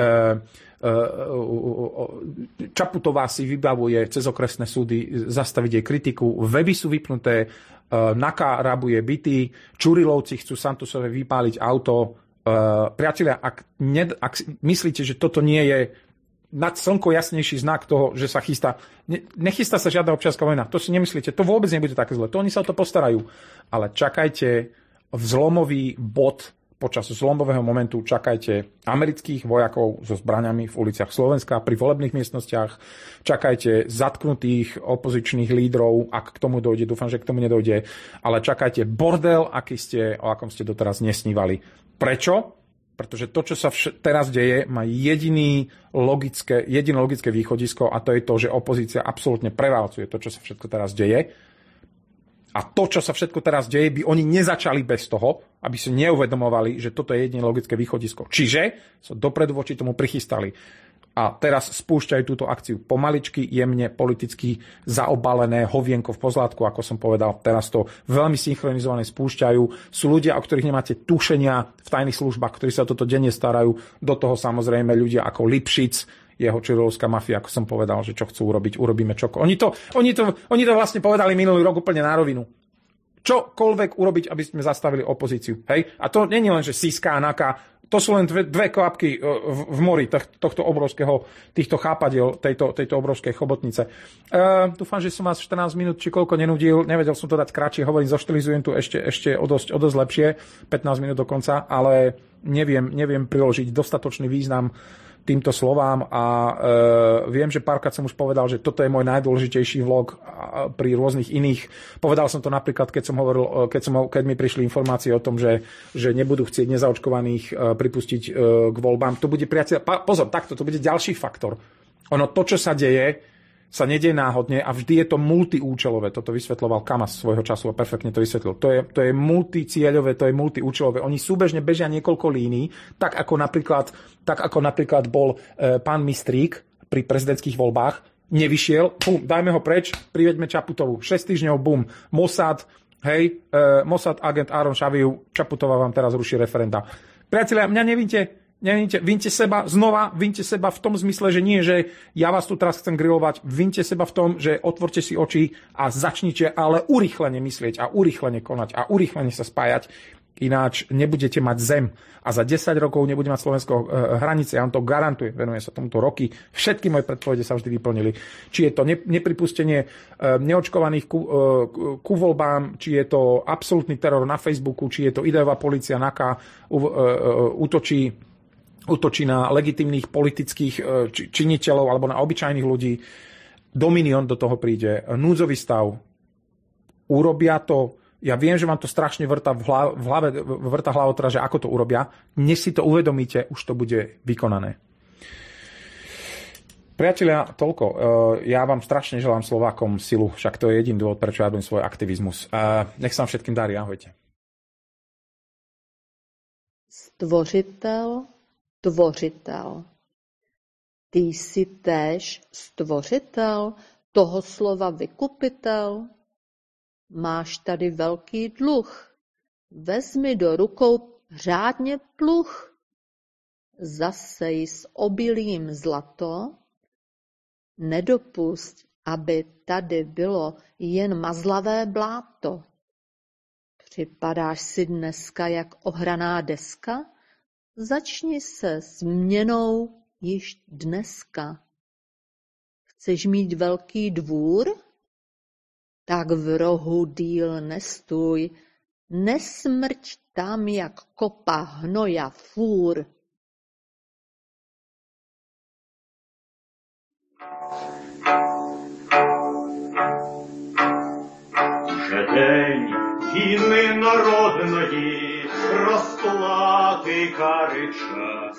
Čaputová si vybavuje cez okresné súdy zastaviť jej kritiku, weby sú vypnuté, Naka rabuje byty, Čurilovci chcú Santosove vypáliť auto. Priatelia, ak myslíte, že toto nie je nad slnko jasnejší znak toho, že sa chystá. Nechystá sa žiadna občianska vojna. To si nemyslíte. To vôbec nebude také zle. To oni sa o to postarajú. Ale čakajte zlomový bod, počas zlomového momentu čakajte amerických vojakov so zbraňami v uliciach Slovenska pri volebných miestnostiach. Čakajte zatknutých opozičných lídrov, ak k tomu dojde. Dúfam, že k tomu nedojde. Ale čakajte bordel, o akom ste doteraz nesnívali. Prečo? Pretože to, čo sa teraz deje, má jediné logické východisko a to je to, že opozícia absolútne prevalcuje to, čo sa všetko teraz deje. A to, čo sa všetko teraz deje, by oni nezačali bez toho, aby si neuvedomovali, že toto je jediné logické východisko. Čiže sa dopredu voči tomu prichystali. A teraz spúšťajú túto akciu pomaličky, jemne, politicky zaobalené hovienko v pozlátku, ako som povedal. Teraz to veľmi synchronizované spúšťajú. Sú ľudia, o ktorých nemáte tušenia v tajných službách, ktorí sa toto denne starajú. Do toho samozrejme ľudia ako Lipšic, jeho čurilovská mafia, ako som povedal, že čo chcú urobiť, urobíme čoko. Oni to vlastne povedali minulý rok úplne na rovinu. Čokoľvek urobiť, aby sme zastavili opozíciu. Hej? A to nie je len, že Siska a Naka, To sú len dve kvapky v mori týchto chápadiel, tejto obrovskej chobotnice. Dúfam, že som vás 14 minút či koľko nenudil. Nevedel som to dať kratšie, hovorím, zoštilizujem tu ešte o dosť lepšie, 15 minút dokonca, ale neviem priložiť dostatočný význam týmto slovám a viem, že párkrát som už povedal, že toto je môj najdôležitejší vlog pri rôznych iných. Povedal som to napríklad, keď mi prišli informácie o tom, že nebudú chcieť nezaočkovaných pripustiť k voľbám. To bude, priateľ, pozor, takto, to bude ďalší faktor. Ono, to, čo sa deje, sa nedieje náhodne a vždy je to multiúčelové. Toto vysvetľoval Kamas svojho času a perfektne to vysvetlil. To je multicieľové, to je multiúčelové. Oni súbežne bežia niekoľko línií, tak ako napríklad bol pán Mistrík pri prezidentských voľbách, nevyšiel, bum, dajme ho preč, priveďme Čaputovú. 6 týždňov, bum, Mossad, Mossad agent Áron Šaviu, Čaputová vám teraz ruší referenda. Priatelia, mňa vinte seba v tom zmysle, že nie, že ja vás tu teraz chcem grilovať, vinte seba v tom, že otvorte si oči a začnite ale urýchlene myslieť a urýchlene konať a urýchlene sa spájať, ináč nebudete mať zem a za 10 rokov nebude mať Slovensko hranice, ja vám to garantujem, venuje sa tomuto roky, všetky moje predpovede sa vždy vyplnili. Či je to nepripustenie neočkovaných ku voľbám, či je to absolútny teror na Facebooku, či je to ideová polícia NAKA útočí na legitímnych politických činiteľov alebo na obyčajných ľudí. Dominion do toho príde. Núdzový stav. Urobia to. Ja viem, že vám to strašne vrta hlavu, teda, že ako to urobia. Dnes si to uvedomíte, už to bude vykonané. Priatelia, toľko. Ja vám strašne želám Slovákom silu, však to je jediný dôvod, prečo ja robím svoj aktivizmus. Nech sa vám všetkým darí. Ahojte. Tvořitel. Ty jsi též stvořitel, toho slova vykupitel? Máš tady velký dluh. Vezmi do rukou řádně pluh. Zasej s obilím zlato. Nedopusť, aby tady bylo jen mazlavé bláto. Připadáš si dneska jak ohraná deska? Začni se změnou již dneska. Chceš mít velký dvůr? Tak v rohu díl nestůj, nesmrť tam jak kopa hnoja fůr. Вже день війни народної, розплати кари час.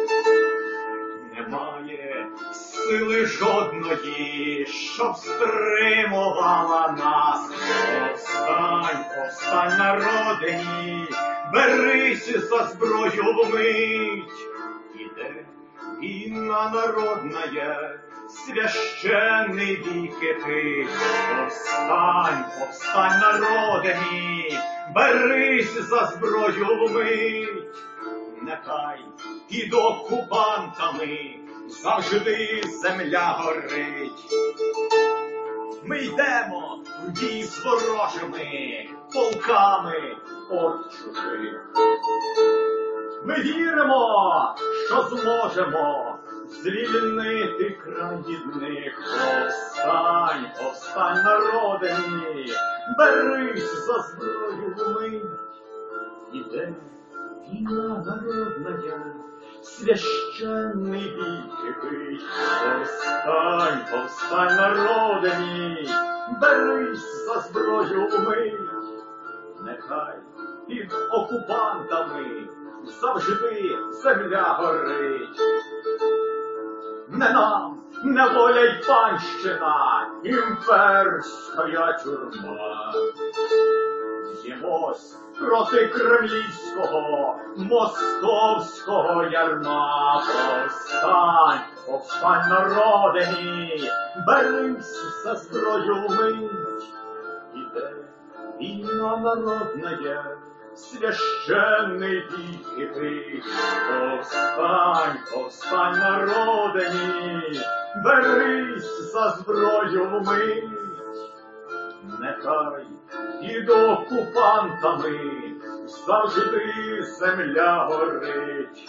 Немає сили жодної, щоб стримувала нас. Повстань, повстань, народи мій, берись за зброю вмить. Іде війна народная, священный вік кипить. Повстань, повстань, народи мій, берись за зброю вмить. Нехай під окупантами завжди земля горить. Ми йдемо в бій з ворожими полками от чужих. Ми віримо, що зможемо звільнити край від них. Повстань, повстань, народи мій, берись за зброю вмить. Іде війна народная, священный вік кипить. Повстань, повстань, народи мій, берись за зброю вмить. Нехай під окупантами завжди земля горить. Не нам, не воля й панщина, імперська тюрма. Б'ємось проти кремлівського, московського ярма. Повстань, повстань, народи мій, берись за зброю вмить. Іде війна народная, священный вік кипить. Повстань, повстань, народи мій, берись за зброю вмить. Нехай під окупантами завжди земля горить.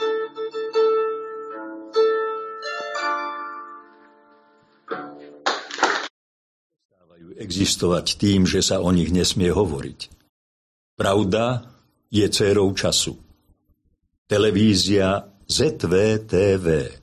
Existovať tým, že sa o nich nesmie hovoriť. Pravda je dcérou času. Televízia ZVTV.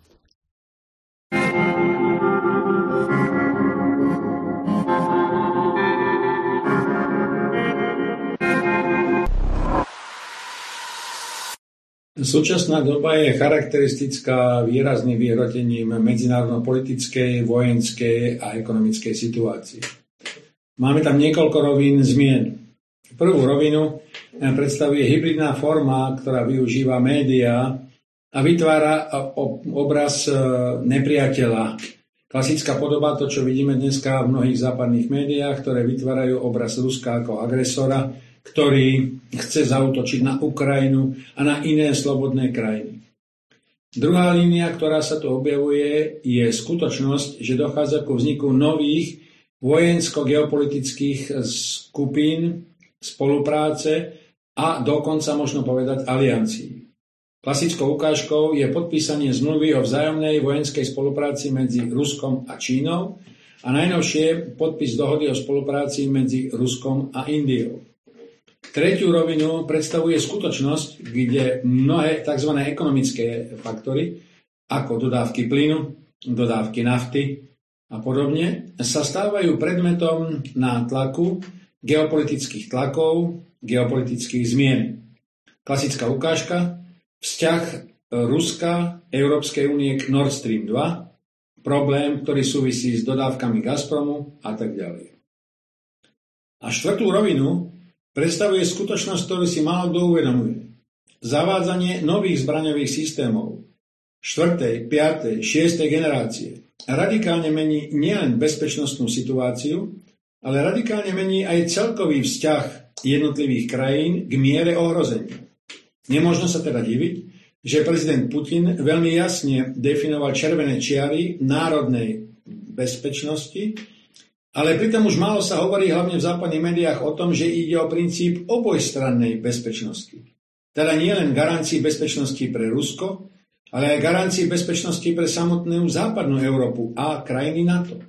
Súčasná doba je charakteristická výrazným vyhrotením medzinárodno-politickej, vojenskej a ekonomickej situácie. Máme tam niekoľko rovín zmien. Prvú rovinu predstavuje hybridná forma, ktorá využíva médiá a vytvára obraz nepriateľa. Klasická podoba, to čo vidíme dneska v mnohých západných médiách, ktoré vytvárajú obraz Ruska ako agresora, ktorý chce zaútočiť na Ukrajinu a na iné slobodné krajiny. Druhá línia, ktorá sa tu objavuje, je skutočnosť, že dochádza ku vzniku nových vojensko-geopolitických skupín, spolupráce a dokonca možno povedať aliancií. Klasickou ukážkou je podpísanie zmluvy o vzájomnej vojenskej spolupráci medzi Ruskom a Čínou a najnovšie podpis dohody o spolupráci medzi Ruskom a Indiou. Tretiu rovinu predstavuje skutočnosť, kde mnohé tzv. Ekonomické faktory, ako dodávky plynu, dodávky nafty a podobne, sa stávajú predmetom nátlaku geopolitických tlakov, geopolitických zmien. Klasická ukážka, vzťah Ruska, Európskej únie k Nord Stream 2, problém, ktorý súvisí s dodávkami Gazpromu a tak ďalej. A štvrtú rovinu predstavuje skutočnosť, ktorú si málo kto uvedomuje. Zavádzanie nových zbraňových systémov 4., 5., 6. generácie radikálne mení nielen bezpečnostnú situáciu, ale radikálne mení aj celkový vzťah jednotlivých krajín k miere ohrozenia. Nemôžno sa teda diviť, že prezident Putin veľmi jasne definoval červené čiary národnej bezpečnosti, ale pritom už málo sa hovorí hlavne v západných médiách o tom, že ide o princíp obojstrannej bezpečnosti. Teda nie len garancii bezpečnosti pre Rusko, ale aj garancii bezpečnosti pre samotnú západnú Európu a krajiny NATO.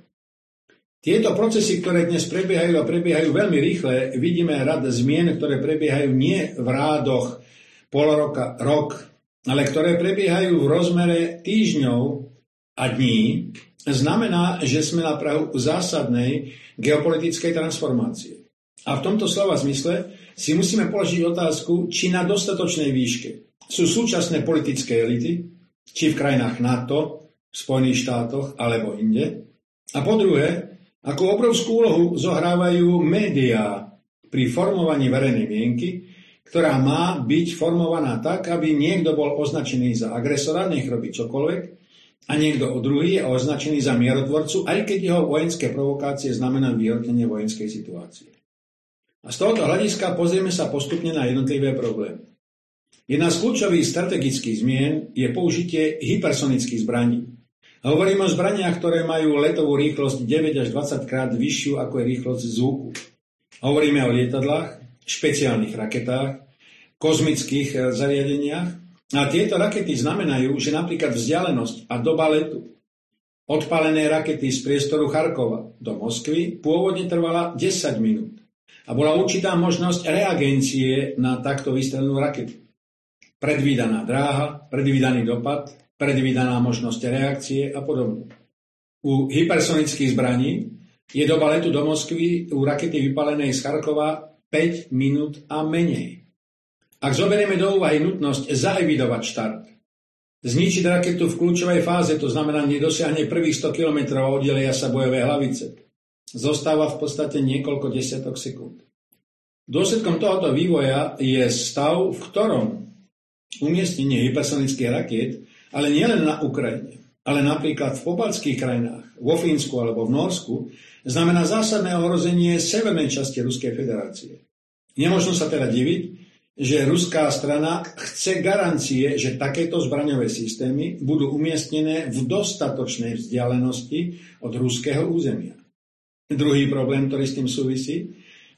Tieto procesy, ktoré dnes prebiehajú a prebiehajú veľmi rýchle, vidíme rad zmien, ktoré prebiehajú nie v rádoch pol roka, rok, ale ktoré prebiehajú v rozmere týždňov a dní, znamená, že sme na prahu zásadnej geopolitickej transformácie. A v tomto slova zmysle si musíme položiť otázku, či na dostatočnej výške sú súčasné politické elity, či v krajinách NATO, v Spojených štátoch alebo inde. A po druhé, akú obrovskú úlohu zohrávajú médiá pri formovaní verejnej mienky, ktorá má byť formovaná tak, aby niekto bol označený za agresora, nech robí čokoľvek, a niekto druhý je označený za mierotvorcu, aj keď jeho vojenské provokácie znamenajú vyhrotenie vojenskej situácie. A z tohoto hľadiska pozrieme sa postupne na jednotlivé problémy. Jedna z kľúčových strategických zmien je použitie hypersonických zbraní. Hovoríme o zbraniach, ktoré majú letovú rýchlosť 9 až 20 krát vyššiu ako je rýchlosť zvuku. Hovoríme o lietadlách, špeciálnych raketách, kozmických zariadeniach. A tieto rakety znamenajú, že napríklad vzdialenosť a doba letu odpálené rakety z priestoru Charkova do Moskvy pôvodne trvala 10 minút. A bola určitá možnosť reagencie na takto vystrelenú raketu. Predvídaná dráha, predvídaný dopad, predvídaná možnosť reakcie a podobne. U hypersonických zbraní je doba letu do Moskvy u rakety vypálenej z Charkova 5 minút a menej. Ak zoberieme do úvahy nutnosť zaevidovať štart, zničiť raketu v kľúčovej fáze, to znamená, nedosiahne prvých 100 km a oddelia sa bojové hlavice, zostáva v podstate niekoľko desiatok sekúnd. Dôsledkom tohoto vývoja je stav, v ktorom umiestnenie hypersonických rakiet, ale nielen na Ukrajine, ale napríklad v pobaltských krajinách, vo Fínsku alebo v Norsku, znamená zásadné ohrozenie severnej časti Ruskej federácie. Nemožno sa teda diviť, že ruská strana chce garancie, že takéto zbraňové systémy budú umiestnené v dostatočnej vzdialenosti od ruského územia. Druhý problém, ktorý s tým súvisí,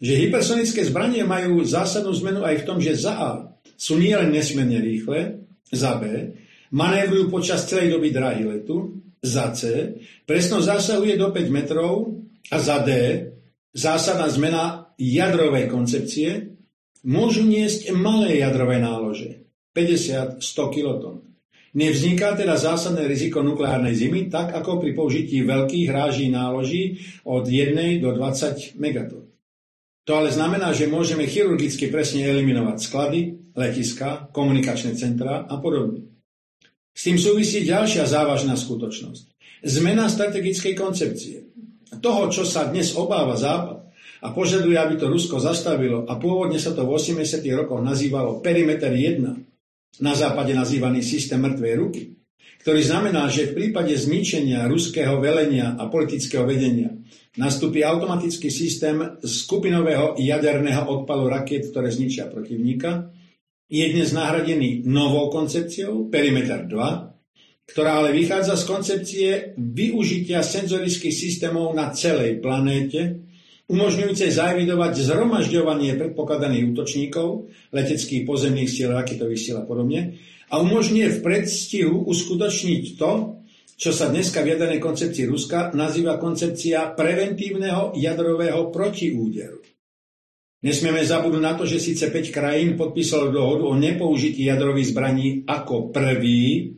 že hypersonické zbranie majú zásadnú zmenu aj v tom, že za A sú nielen nesmierne rýchle, za B manévrujú počas celej doby dráhy letu, za C presnosť zásahuje do 5 metrov a za D zásadná zmena jadrovej koncepcie môžu niesť malé jadrové nálože, 50-100 kiloton. Nevzniká teda zásadné riziko nukleárnej zimy, tak ako pri použití veľkých ráží náloží od 1 do 20 megatón. To ale znamená, že môžeme chirurgicky presne eliminovať sklady, letiská, komunikačné centrá a podobne. S tým súvisí ďalšia závažná skutočnosť. Zmena strategickej koncepcie. Toho, čo sa dnes obáva Západ a požaduje, aby to Rusko zastavilo, a pôvodne sa to v 80. rokoch nazývalo perimeter 1, na západe nazývaný systém mŕtvej ruky, ktorý znamená, že v prípade zničenia ruského velenia a politického vedenia nastúpi automatický systém skupinového jaderného odpalu rakiet, ktoré zničia protivníka, je dnes nahradený novou koncepciou perimeter 2, ktorá ale vychádza z koncepcie využitia senzorických systémov na celej planéte, umožňujúce zaevidovať zhromažďovanie predpokladaných útočníkov, leteckých, pozemných síl, raketových síl a podobne, a umožňuje v predstihu uskutočniť to, čo sa dneska v jadernej koncepcii Ruska nazýva koncepcia preventívneho jadrového protiúderu. Nesmieme zabudnúť na to, že síce 5 krajín podpísalo dohodu o nepoužití jadrových zbraní ako prvý,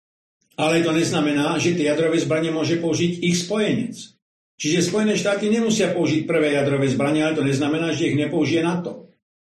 ale to neznamená, že tie jadrové zbranie môže použiť ich spojenec. Čiže Spojené štáty nemusia použiť prvé jadrové zbranie, ale to neznamená, že ich nepoužije NATO.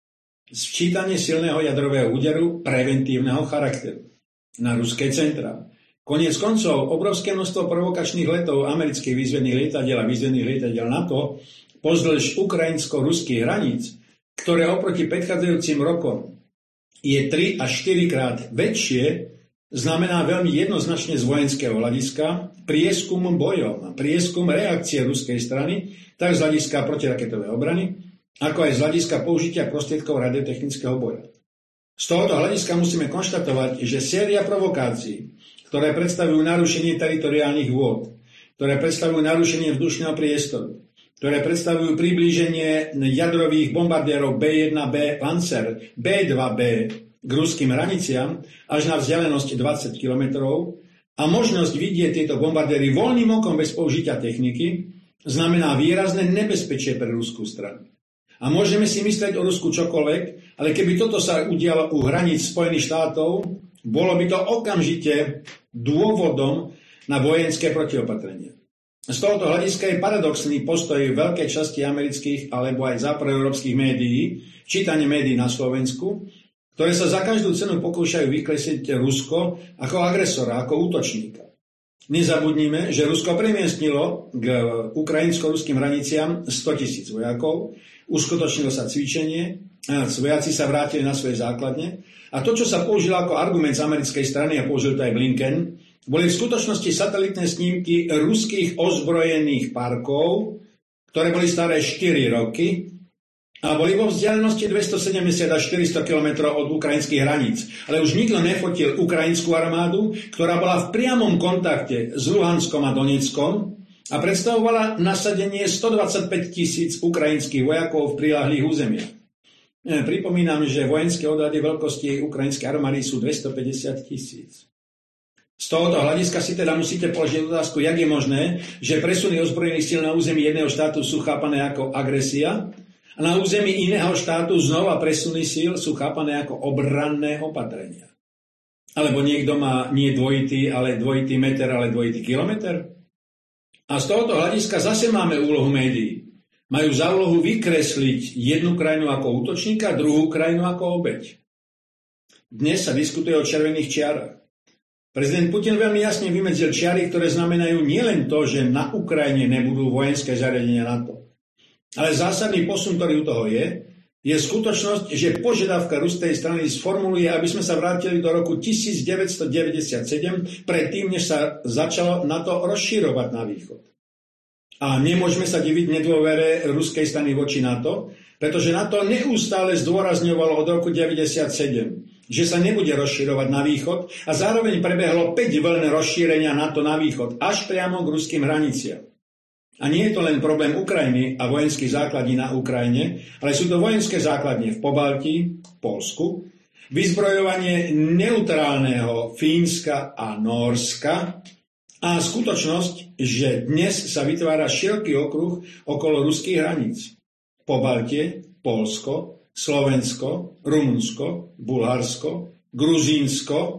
Sčítanie silného jadrového úderu preventívneho charakteru na ruské centrá. Koniec koncov, obrovské množstvo provokačných letov amerických výzvedných lietadiel a výzvedných lietadiel NATO pozdĺž ukrajinsko-ruských hraníc, ktoré oproti predchádzajúcim rokom je 3 až 4 krát väčšie, znamená veľmi jednoznačne z vojenského hľadiska prieskum bojov a prieskum reakcie ruskej strany, tak z hľadiska protiraketovej obrany, ako aj z hľadiska použitia prostriedkov radiotechnického boja. Z tohoto hľadiska musíme konštatovať, že séria provokácií, ktoré predstavujú narušenie teritoriálnych vôd, ktoré predstavujú narušenie vzdušného priestoru, ktoré predstavujú priblíženie jadrových bombardierov B-1B Panzer, B-2B k ruským hraniciam až na vzdialenosť 20 km a možnosť vidieť tieto bombardéry voľným okom bez použitia techniky znamená výrazné nebezpečie pre ruskú stranu. A môžeme si myslieť o Rusku čokoľvek, ale keby toto sa udialo u hraníc Spojených štátov, bolo by to okamžite dôvodom na vojenské protiopatrenia. Z tohoto hľadiska je paradoxný postoj veľkej časti amerických alebo aj západoeurópskych médií, čítanie médií na Slovensku, ktoré sa za každú cenu pokúšajú vykresliť Rusko ako agresora, ako útočníka. Nezabudnime, že Rusko premiestnilo k ukrajinsko-ruským hraniciam 100 000 vojakov, uskutočnilo sa cvičenie, vojaci sa vrátili na svoje základne a to, čo sa použilo ako argument z americkej strany, a použil to aj Blinken, boli v skutočnosti satelitné snímky ruských ozbrojených parkov, ktoré boli staré 4 roky a boli vo vzdialenosti 270 až 400 km od ukrajinských hraníc. Ale už nikto nefotil ukrajinskú armádu, ktorá bola v priamom kontakte s Luhanskom a Doneckom a predstavovala nasadenie 125 000 ukrajinských vojakov v priľahlých územiach. Pripomínam, že vojenské odhady veľkosti ukrajinskej armády sú 250 000. Z tohoto hľadiska si teda musíte položiť otázku, jak je možné, že presuny ozbrojených síl na území jedného štátu sú chápané ako agresia a na území iného štátu znova presuny síl sú chápané ako obranné opatrenia. Alebo niekto má nie dvojitý, ale dvojitý meter, ale dvojitý kilometr. A z tohoto hľadiska zase máme úlohu médií. Majú za úlohu vykresliť jednu krajinu ako útočníka, druhú krajinu ako obeť. Dnes sa diskutuje o červených čiarach. Prezident Putin veľmi jasne vymedzil čiary, ktoré znamenajú nielen to, že na Ukrajine nebudú vojenské zariadenia NATO. Ale zásadný posun, ktorý u toho je skutočnosť, že požiadavka ruskej strany sformuluje, aby sme sa vrátili do roku 1997, predtým, než sa začalo NATO rozširovať na východ. A nemôžeme sa diviť nedôvere ruskej strany voči NATO, pretože NATO neustále zdôrazňovalo od roku 1997, že sa nebude rozširovať na východ a zároveň prebehlo 5 vln rozšírenia NATO na východ, až priamo k ruským hraniciam. A nie je to len problém Ukrajiny a vojenských základní na Ukrajine, ale sú to vojenské základne v Pobaltí, Poľsku, vyzbrojovanie neutrálneho Fínska a Nórska a skutočnosť, že dnes sa vytvára široký okruh okolo ruských hraníc. Pobaltie, Poľsko, Slovensko, Rumunsko, Bulharsko, Gruzínsko,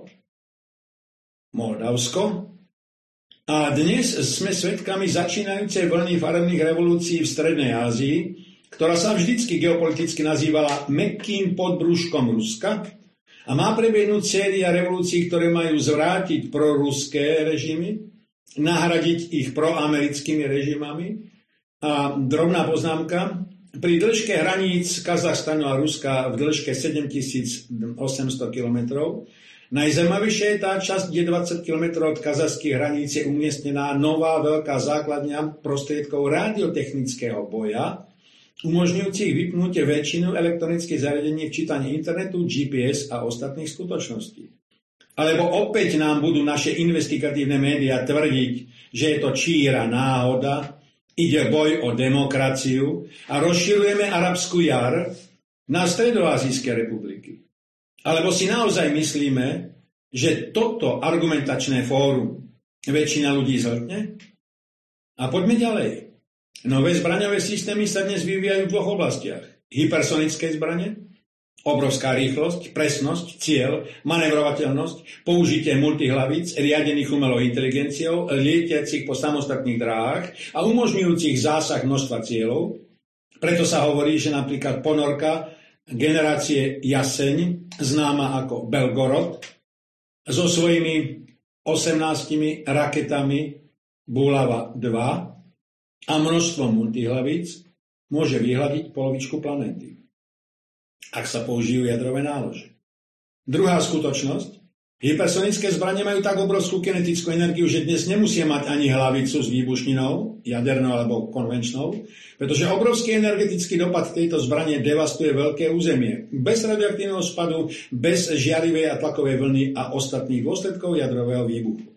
Moldavsko. A dnes sme svedkami začínajúcej vlny farebných revolúcií v Strednej Ázii, ktorá sa vždycky geopoliticky nazývala mäkkým podbrúškom Ruska a má prebiehnúť séria revolúcií, ktoré majú zvrátiť proruské režimy, nahradiť ich proamerickými režimami. A drobná poznámka, pri dĺžke hraníc Kazachstanu a Ruska v dĺžke 7800 kilometrov najzaujímavejšia je tá časť, kde 20 km od kazachských hraníc je umiestnená nová veľká základňa prostriedkov radiotechnického boja, umožňujúcich vypnutie väčšinu elektronických zariadení včítanie internetu, GPS a ostatných skutočností. Alebo opäť nám budú naše investigatívne médiá tvrdiť, že je to číra náhoda, ide boj o demokraciu a rozširujeme arabskú jar na stredoazijské republiky. Alebo si naozaj myslíme, že toto argumentačné fórum väčšina ľudí zhltne? A poďme ďalej. Nové zbraňové systémy sa dnes vyvíjajú v dvoch oblastiach. Hypersonické zbrane, obrovská rýchlosť, presnosť, cieľ, manevrovateľnosť, použitie multihlavíc, riadených umelou inteligenciou, lietiacich po samostatných dráhach a umožňujúcich zásah množstva cieľov. Preto sa hovorí, že napríklad ponorka generácie Jaseň, známa ako Belgorod, so svojimi 18 raketami Bulava 2 a množstvom multihlavíc môže vyhľadiť polovičku planéty, ak sa použijú jadrové nálože. Druhá skutočnosť, hypersonické zbrane majú tak obrovskú kinetickú energiu, že dnes nemusia mať ani hlavicu s výbušninou, jadernou alebo konvenčnou, pretože obrovský energetický dopad tejto zbrane devastuje veľké územie, bez radioaktívneho spadu, bez žiarivej a tlakovej vlny a ostatných dôsledkov jadrového výbuchu.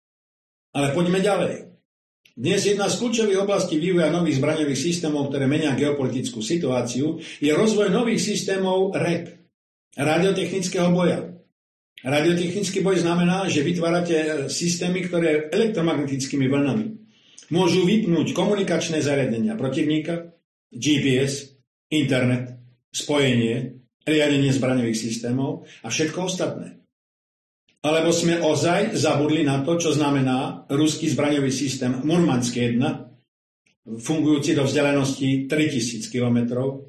Ale poďme ďalej. Dnes jedna z kľúčových oblastí vývoja nových zbraňových systémov, ktoré menia geopolitickú situáciu, je rozvoj nových systémov REP, radiotechnického boja. Radiotechnický boj znamená, že vytvárate systémy, ktoré elektromagnetickými vlnami môžu vypnúť komunikačné zariadenia protivníka, GPS, internet, spojenie, riadenie zbraňových systémov a všetko ostatné. Alebo sme ozaj zabudli na to, čo znamená ruský zbraňový systém Murmansk 1, fungujúci do vzdialenosti 3000 km,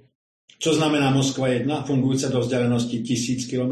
čo znamená Moskva 1, fungujúca do vzdialenosti 1000 km,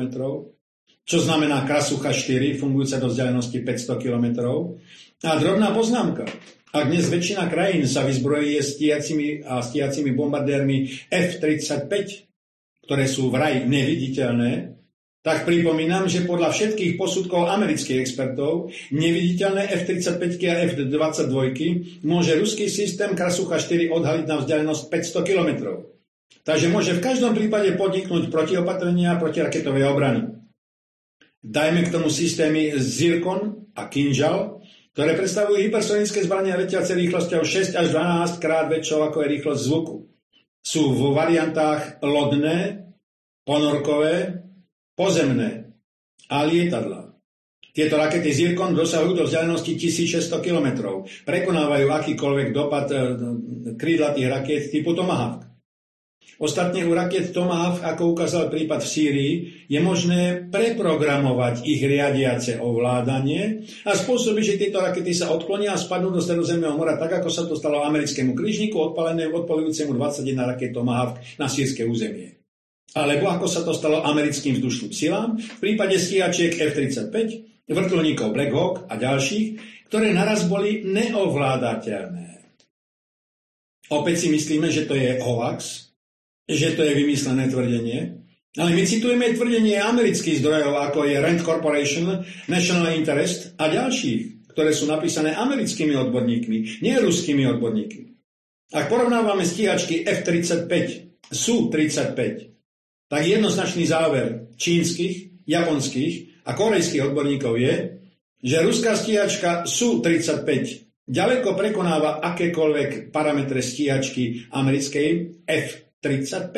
čo znamená Krasucha 4, fungujúca do vzdialenosti 500 km. A drobná poznámka. Ak dnes väčšina krajín sa vyzbrojí stíhacími bombardérmi F-35, ktoré sú vraj neviditeľné, tak pripomínam, že podľa všetkých posudkov amerických expertov neviditeľné F-35 a F-22 môže ruský systém Krasucha 4 odhaliť na vzdialenosť 500 km. Takže môže v každom prípade podniknúť protiopatrenia protiraketovej obrany. Dajme k tomu systémy Zirkon a Kinžal, ktoré predstavujú hypersonické zbranie letiace rýchlosťou 6 až 12 krát väčšou ako je rýchlosť zvuku. Sú vo variantách lodné, ponorkové, pozemné a lietadlá. Tieto rakety Zirkon dosahujú do vzdialenosti 1600 km. Prekonávajú akýkoľvek dopad krídlatých rakiet typu Tomahawk. Ostatne u rakiet Tomahawk, ako ukázal prípad v Sýrii, je možné preprogramovať ich riadiace ovládanie a spôsobiť, že tieto rakety sa odklonia a spadnú do Stredozemného mora, tak ako sa to stalo americkému krížniku odpalujúcemu 21 raket Tomahawk na sýrske územie. Alebo ako sa to stalo americkým vzdušným silám v prípade stíhačiek F-35, vrtuľníkov Black Hawk a ďalších, ktoré naraz boli neovládateľné. Opäť si myslíme, že to je hoax, že to je vymyslené tvrdenie, ale my citujeme tvrdenie amerických zdrojov, ako je Rand Corporation, National Interest a ďalších, ktoré sú napísané americkými odborníkmi, nie ruskými odborníkmi. Ak porovnávame stíhačky F-35, Su-35, tak jednoznačný záver čínskych, japonských a korejských odborníkov je, že ruská stíhačka Su-35 ďaleko prekonáva akékoľvek parametre stíhačky americkej F-35.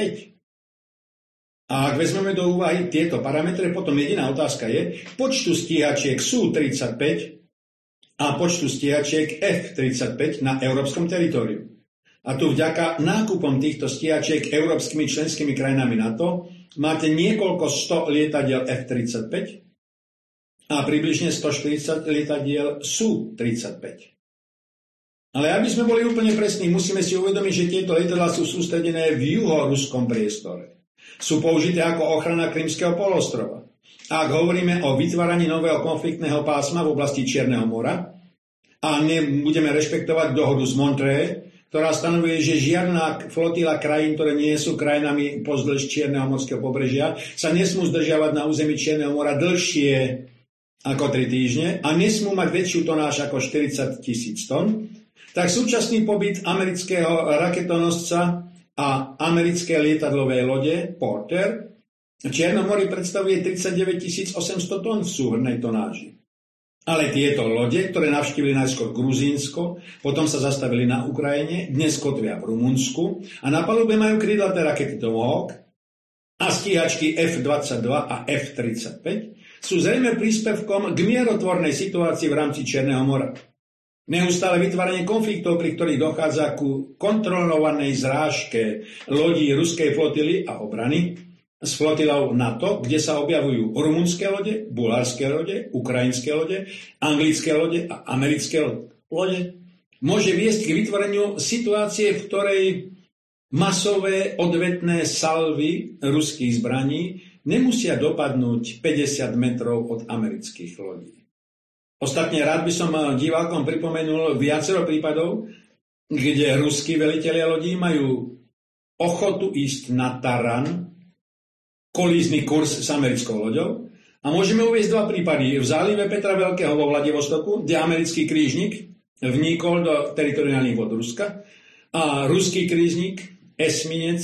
A ak vezmeme do úvahy tieto parametre, potom jediná otázka je, počtu stíhačiek Su-35 a počtu stíhačiek F-35 na európskom teritóriu. A tu vďaka nákupom týchto stíhačiek európskymi členskými krajinami NATO máte niekoľko 100 lietadiel F-35 a približne 140 lietadiel Su-35. Ale aby sme boli úplne presní, musíme si uvedomiť, že tieto lietadlá sú sústredené v juhoruskom priestore. Sú použité ako ochrana Krymského polostrova. A ak hovoríme o vytváraní nového konfliktného pásma v oblasti Čierneho mora a nebudeme rešpektovať dohodu z Montreux, ktorá stanovuje, že žiadna flotila krajín, ktoré nie sú krajinami pozdĺž Čierneho morského pobrežia, sa nesmú zdržiavať na území Čierneho mora dlhšie ako 3 týždne a nesmú mať väčšiu tonáž ako 40 000 tón, tak súčasný pobyt amerického raketonosca a americké lietadlové lode Porter v Čiernom mori predstavuje 39 800 tón v súhrnnej tonáži. Ale tieto lode, ktoré navštívili najskôr Gruzínsko, potom sa zastavili na Ukrajine, dnes kotvia v Rumunsku a na palube majú krídlaté rakety Tomahawk a stíhačky F-22 a F-35 sú zrejme príspevkom k mierotvornej situácii v rámci Čierneho mora. Neustále vytváranie konfliktov, pri ktorých dochádza ku kontrolovanej zrážke lodí ruskej flotily a obrany s flotilou NATO, kde sa objavujú rumunské lode, bulharské lode, ukrajinské lode, anglické lode a americké lode, môže viesť k vytvoreniu situácie, v ktorej masové odvetné salvy ruských zbraní nemusia dopadnúť 50 metrov od amerických lodí. Ostatne rád by som divákom pripomenul viacero prípadov, kde ruskí velitelia lodí majú ochotu ísť na taran, kolízny kurz s americkou loďou. A môžeme uvieť 2 prípady. V zálive Petra Veľkého vo Vladivostoku, kde americký krížnik vnikol do teritoriálnych vod Ruska a ruský krížnik esminec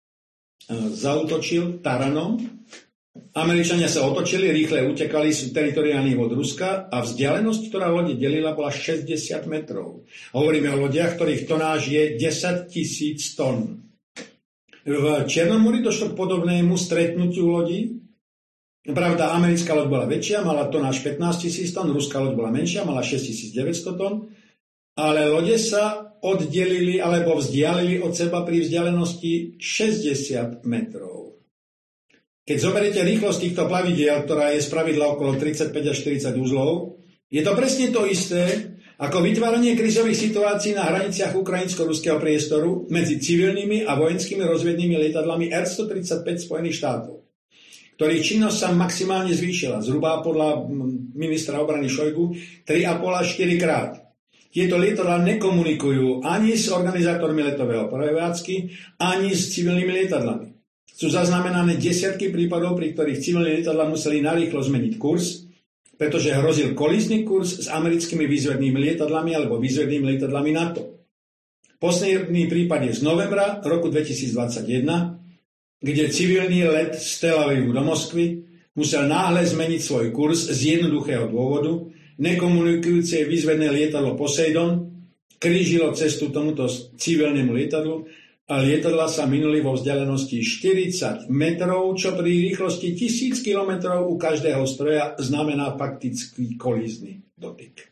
zaútočil taranom. Američania sa otočili, rýchle utekali z teritoriálnych vod Ruska a vzdialenosť, ktorá lode delila, bola 60 metrov. Hovoríme o lodiach, ktorých tonáž je 10 000 tón. V Čiernom mori došlo k podobnému stretnutiu lodí. Pravda, americká loď bola väčšia, mala tonáž 15 000 tón, ruská loď bola menšia, mala 6900 tón, ale lode sa oddelili alebo vzdialili od seba pri vzdialenosti 60 metrov. Keď zoberiete rýchlosť týchto plavidiel, ktorá je spravidla okolo 35 až 40 uzlov, je to presne to isté, ako vytváranie krízových situácií na hraniciach ukrajinsko-ruského priestoru medzi civilnými a vojenskými rozviednymi lietadlami R-135 Spojených štátov, ktorých činnosť sa maximálne zvýšila, zhruba podľa ministra obrany Šojgu 3,5 až 4 krát. Tieto lietadlá nekomunikujú ani s organizátormi letového prevádzky, ani s civilnými lietadlami. Sú zaznamenané desiatky prípadov, pri ktorých civilné lietadlá museli narýchlo zmeniť kurz, pretože hrozil kolízny kurz s americkými výzvednými lietadlami alebo výzvednými lietadlami NATO. Posledný prípad je z novembra roku 2021, kde civilný let z Tel Avivu do Moskvy musel náhle zmeniť svoj kurz z jednoduchého dôvodu. Nekomunikujúce výzvedné lietadlo Poseidon krížilo cestu tomuto civilnému lietadlu a lietadlá sa minuli vo vzdialenosti 40 metrov, čo pri rýchlosti 1000 km u každého stroja znamená faktický kolízny dotyk.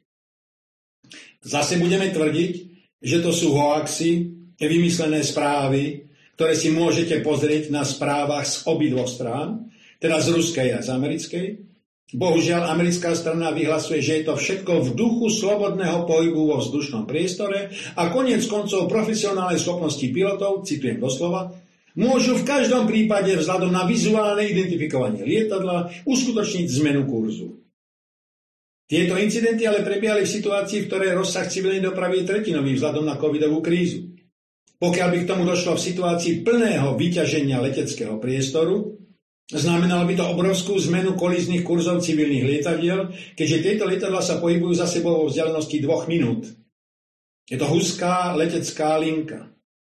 Zase budeme tvrdiť, že to sú hoaxy, vymyslené správy, ktoré si môžete pozrieť na správach z obidvoch strán, teda z ruskej a z americkej. Bohužiaľ, americká strana vyhlasuje, že je to všetko v duchu slobodného pohybu vo vzdušnom priestore a koniec koncov profesionálnej schopnosti pilotov, citujem doslova, môžu v každom prípade vzhľadom na vizuálne identifikovanie lietadla uskutočniť zmenu kurzu. Tieto incidenty ale prebiehali v situácii, v ktorej rozsah civilnej dopravy je tretinový vzhľadom na covidovú krízu. Pokiaľ by k tomu došlo v situácii plného vyťaženia leteckého priestoru, znamenalo by to obrovskú zmenu kolíznych kurzov civilných lietadiel, keďže tieto lietadlá sa pohybujú za sebou vo vzdialenosti 2 minút. Je to huská letecká linka.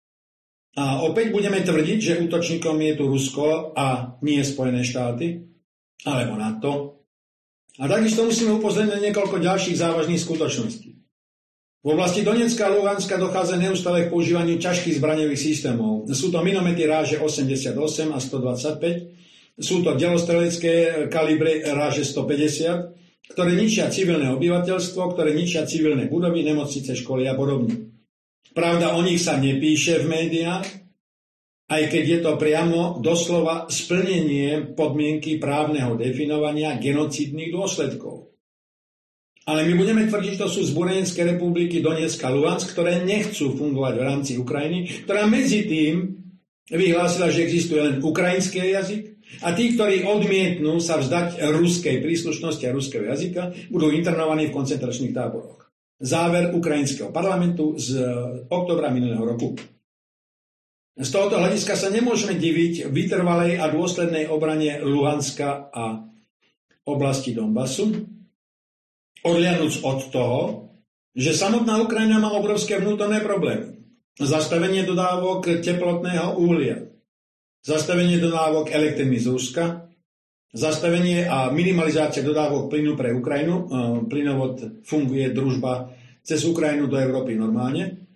A opäť budeme tvrdiť, že útočníkom je tu Rusko a nie Spojené štáty, alebo NATO. A takisto musíme upozorniť na niekoľko ďalších závažných skutočností. V oblasti Donecka a Luhanska dochádza neustále k používaniu ťažkých zbraňových systémov. Sú to minomety ráže 88 a 125, sú to delostrelecké kalibry ráže 150, ktoré ničia civilné obyvateľstvo, ktoré ničia civilné budovy, nemocnice, školy a podobne. Pravda, o nich sa nepíše v médiách, aj keď je to priamo doslova splnenie podmienky právneho definovania genocidných dôsledkov. Ale my budeme tvrdiť, že to sú zbúrenecké republiky Donetsk a Luhansk, ktoré nechcú fungovať v rámci Ukrajiny, ktorá medzi tým vyhlásila, že existuje len ukrajinský jazyk a tí, ktorí odmietnú sa vzdať ruskej príslušnosti a ruského jazyka, budú internovaní v koncentračných táboroch. Záver ukrajinského parlamentu z októbra minulého roku. Z tohoto hľadiska sa nemôžeme diviť vytrvalej a dôslednej obrane Luhanska a oblasti Donbasu, odliadnuc od toho, že samotná Ukrajina má obrovské vnútorné problémy. Zastavenie dodávok teplotného uhlia, zastavenie dodávok elektriny z Ruska, zastavenie a minimalizácia dodávok plynu pre Ukrajinu. Plynovod funguje družba cez Ukrajinu do Európy normálne.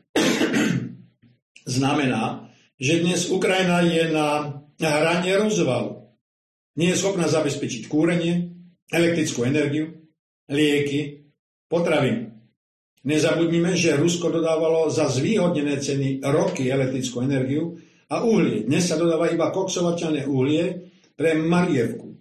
Znamená, že dnes Ukrajina je na hrane rozvalu. Nie je schopná zabezpečiť kúrenie, elektrickú energiu, lieky, potraviny. Nezabudnime, že Rusko dodávalo za zvýhodnené ceny roky elektrickú energiu a uhlie. Dnes sa dodáva iba koksovateľné uhlie pre Marievku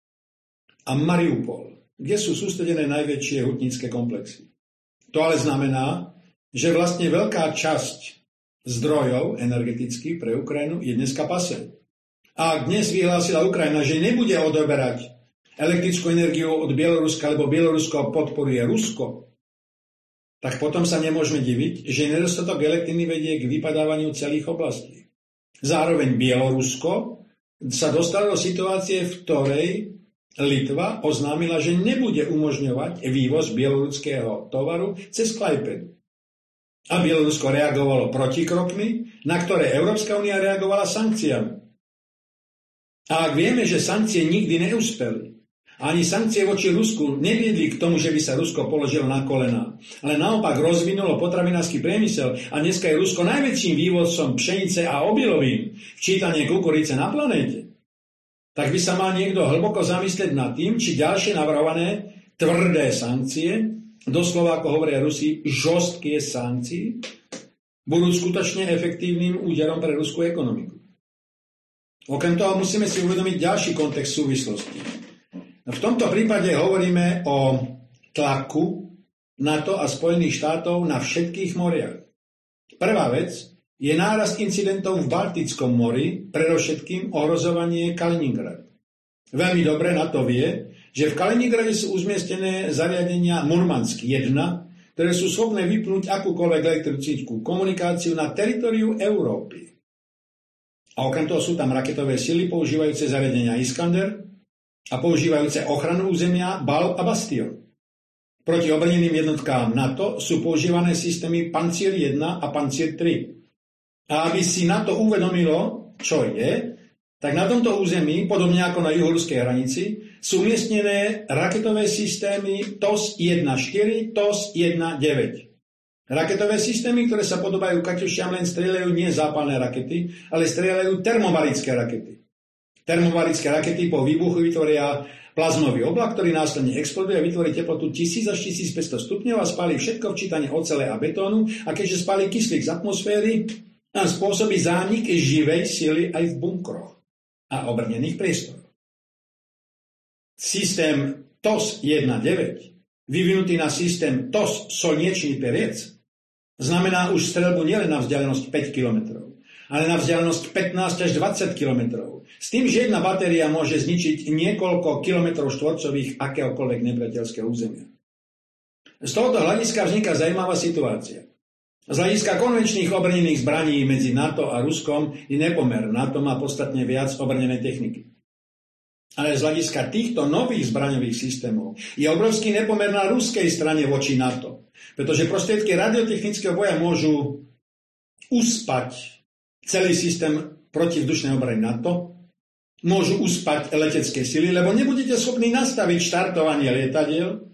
a Mariupol, kde sú sústredené najväčšie hutnícke komplexy. To ale znamená, že vlastne veľká časť zdrojov energetických pre Ukrajinu je dneska pasé. A ak dnes vyhlásila Ukrajina, že nebude odoberať elektrickú energiu od Bieloruska, lebo Bielorusko podporuje Rusko, tak potom sa nemôžeme diviť, že nedostatok elektriny vedie k vypadávaniu celých oblastí. Zároveň Bielorusko sa dostalo do situácie, v ktorej Litva oznámila, že nebude umožňovať vývoz bieloruského tovaru cez Klajpedu. A Bielorusko reagovalo protikrokmi, na ktoré Európska únia reagovala sankciami. A ak vieme, že sankcie nikdy neúspeli, ani sankcie voči Rusku neviedli k tomu, že by sa Rusko položilo na kolená, ale naopak rozvinulo potravinársky priemysel a dneska je Rusko najväčším vývozcom pšenice a obilovín, včítanie kukurice na planéte, tak by sa mal niekto hlboko zamyslieť nad tým, či ďalšie navrhované tvrdé sankcie, doslova ako hovoria Rusi, žostké sankcie, budú skutočne efektívnym úderom pre ruskú ekonomiku. Okrem toho musíme si uvedomiť ďalší kontext súvislosti. V tomto prípade hovoríme o tlaku NATO a Spojených štátov na všetkých moriach. Prvá vec je nárast incidentov v Baltickom mori, predovšetkým ohrozovanie Kaliningradu. Veľmi dobre NATO vie, že v Kaliningrade sú umiestnené zariadenia Murmansk 1, ktoré sú schopné vypnúť akúkoľvek elektrickú komunikáciu na teritoriu Európy. A okrem toho sú tam raketové sily používajúce zariadenia Iskander a používajúce ochranu územia Bal a Bastion. Proti obrneným jednotkám NATO sú používané systémy Pancier 1 a Pancier 3. A aby si NATO uvedomilo, čo je, tak na tomto území, podobne ako na juhoruskej hranici, sú umiestnené raketové systémy TOS 1.4, TOS 1.9. Raketové systémy, ktoré sa podobajú kaťušiam, len strieľajú nie zápalné rakety, ale strieľajú termobarické rakety. Termobarické rakety po výbuchu vytvoria plazmový oblak, ktorý následne exploduje a vytvorí teplotu 1000 až 1500 stupňov a spálí všetko včítane ocele a betónu, a keďže spálí kyslík z atmosféry, spôsobí zánik živej sily aj v bunkroch a obrnených priestoroch. Systém TOS 1.9, vyvinutý na systém TOS Solniečný periec, znamená už streľbu nielen na vzdialenosť 5 km, ale na vzdialenosť 15 až 20 km. S tým, že jedna batéria môže zničiť niekoľko kilometrov štvorcových akéhokoľvek nepriateľského územia. Z tohoto hľadiska vzniká zaujímavá situácia. Z hľadiska konvenčných obrnených zbraní medzi NATO a Ruskom je nepomer. NATO má podstatne viac obrnenej techniky. Ale z hľadiska týchto nových zbraňových systémov je obrovský nepomer na ruskej strane voči NATO. Pretože prostriedky radiotechnického boja môžu uspať celý systém protivzdušnej obrany NATO, môžu uspať letecké sily, lebo nebudete schopní nastaviť štartovanie lietadiel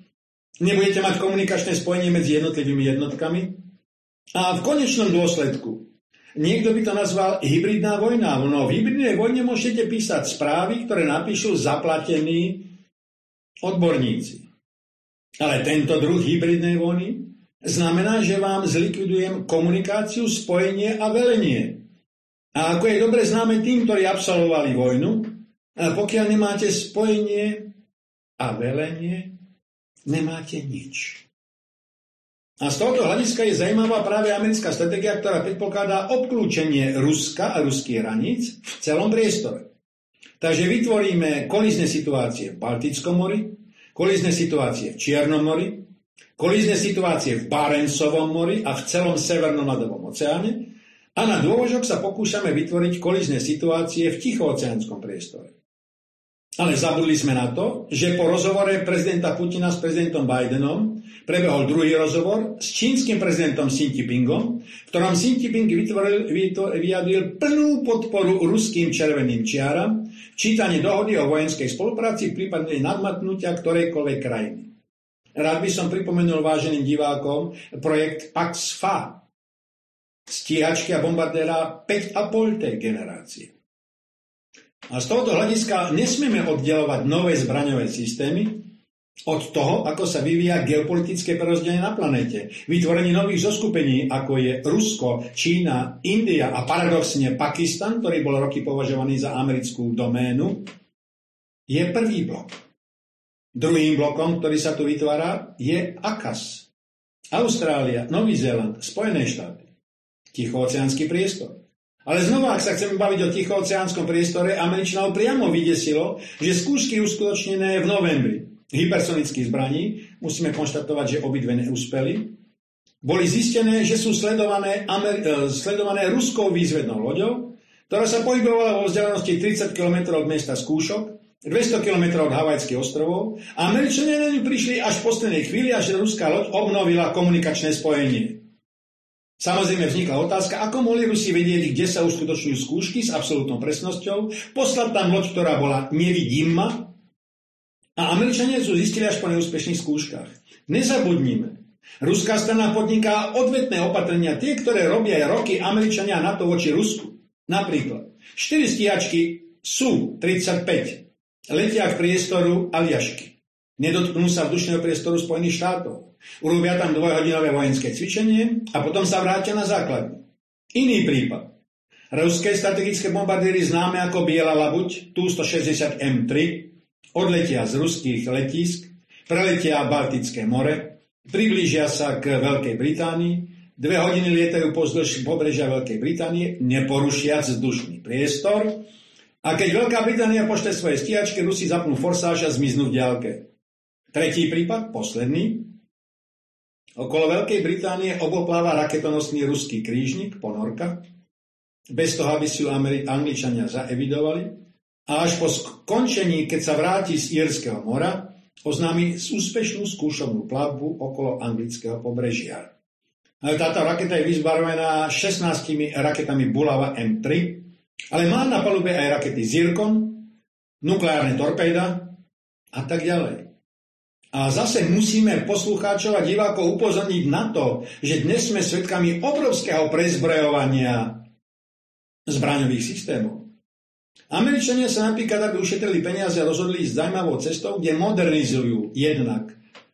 Nebudete mať komunikačné spojenie medzi jednotlivými jednotkami. A v konečnom dôsledku niekto by to nazval hybridná vojna. No v hybridnej vojne môžete písať správy, ktoré napíšu zaplatení odborníci. Ale tento druh hybridnej vojny znamená, že vám zlikvidujem komunikáciu, spojenie a velenie. A ako je dobre známe tým, ktorí absolvovali vojnu, pokiaľ nemáte spojenie a velenie, nemáte nič. A z tohoto hľadiska je zaujímavá práve americká stratégia, ktorá predpokladá obklúčenie Ruska a ruských hraníc v celom priestore. Takže vytvoríme kolízne situácie v Baltickom mori, kolízne situácie v Čiernom mori, kolízne situácie v Barencovom mori a v celom Severnom ľadovom oceáne a na dôvažok sa pokúšame vytvoriť kolízne situácie v Tichooceánskom priestore. Ale zabudli sme na to, že po rozhovore prezidenta Putina s prezidentom Bidenom prebehol druhý rozhovor s čínskym prezidentom Xi Jinpingom, v ktorom Xi Jinping vyjadril plnú podporu ruským červeným čiaram v čítaní dohody o vojenskej spolupráci v prípade nadmatnutia ktorejkoľvek krajiny. Rád by som pripomenul váženým divákom projekt Pax-FA, stíhačky a bombardéra 5,5 generácie. A z tohoto hľadiska nesmieme oddelovať nové zbraňové systémy od toho, ako sa vyvíja geopolitické prerozdelenie na planéte. Vytvorenie nových zoskupení, ako je Rusko, Čína, India a paradoxne Pakistan, ktorý bol roky považovaný za americkú doménu, je prvý blok. Druhým blokom, ktorý sa tu vytvára, je AKAS. Austrália, Nový Zéland, Spojené štáty. Tichooceánsky priestor. Ale znova, ak sa chceme baviť o Tichooceánskom priestore, Američanov priamo vydesilo, že skúšky uskutočnené v novembri hypersonických zbraní, musíme konštatovať, že obidve neúspeli, boli zistené, že sú sledované ruskou výzvednou loďou, ktorá sa pohybovala vo vzdialenosti 30 km od mesta Skúšok, 200 km od Havajských ostrovov a Američania na ňu prišli až v poslednej chvíli, až ruská loď obnovila komunikačné spojenie. Samozrejme vznikla otázka, ako mohli Rusi vedieť, kde sa uskutočňujú skúšky s absolútnou presnosťou, poslať tam loď, ktorá bola nevidimá, a Američania sú zistili až po neúspešných skúškach. Nezabudnime, ruská strana podniká odvetné opatrenia, tie, ktoré robia aj roky Američania NATO voči Rusku. Napríklad 4 stíhačky Su-35 letia v priestoru Aljašky. Nedotknú sa vzdušného priestoru Spojených štátov. Urobia tam 2-hodinové vojenské cvičenie a potom sa vrátia na základňu. Iný prípad. Ruské strategické bombardíry známe ako Biela labuť Tu-160 M3 odletia z ruských letísk, preletia Baltické more, priblížia sa k Veľkej Británii, 2 hodiny lietajú pozdĺž pobrežia Veľkej Británie, neporušiac vzdušný priestor, a keď Veľká Británia pošle svoje stíhačky, Rusi zapnú forsáž a zmiznú v diaľke. Tretí prípad, posledný. Okolo Veľkej Británie obopláva raketonosný ruský krížnik Ponorka, bez toho, aby si ju Angličania zaevidovali, a až po skončení, keď sa vráti z Írskeho mora, oznámi úspešnú skúšobnú plavbu okolo anglického pobrežia. Táto raketa je vyzbarvená 16 raketami Bulava M3, ale má na palube aj rakety Zircon, nukleárne torpéda a tak ďalej. A zase musíme poslucháčov a divákov upozorniť na to, že dnes sme svedkami obrovského prezbrojovania zbraňových systémov. Američania sa napríklad, aby ušetrili peniaze, rozhodli ísť zaujímavou cestou, kde modernizujú jednak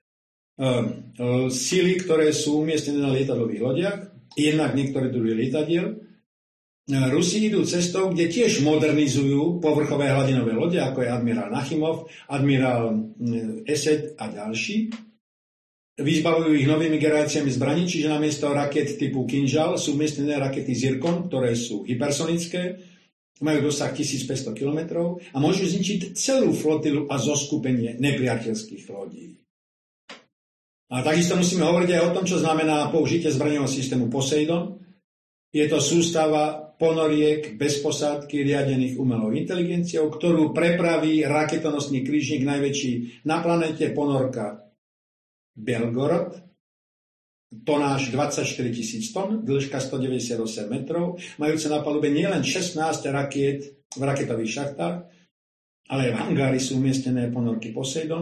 sily, ktoré sú umiestnené na lietadlových lodiach, jednak niektoré druhy lietadiel. Rusi idú cestou, kde tiež modernizujú povrchové hladinové lode, ako je admirál Nachimov, admirál Esed a ďalší. Vyzbavujú ich novými generáciami zbraní, čiže namiesto raket typu Kinžal sú umiestnené rakety Zircon, ktoré sú hypersonické, majú dosah 1500 km a môžu zničiť celú flotilu a zoskupenie nepriateľských lodí. A takisto musíme hovoriť aj o tom, čo znamená použitie zbraňového systému Poseidon. Je to sústava ponoriek bez posádky riadených umelou inteligenciou, ktorú prepraví raketonosný krížnik najväčší na planéte Ponorka Belgorod, tonáž 24 000 tón, dĺžka 198 metrov, majúce na palube nielen 16 rakiet v raketových šachtách, ale aj v hangári sú umiestnené ponorky Poseidon,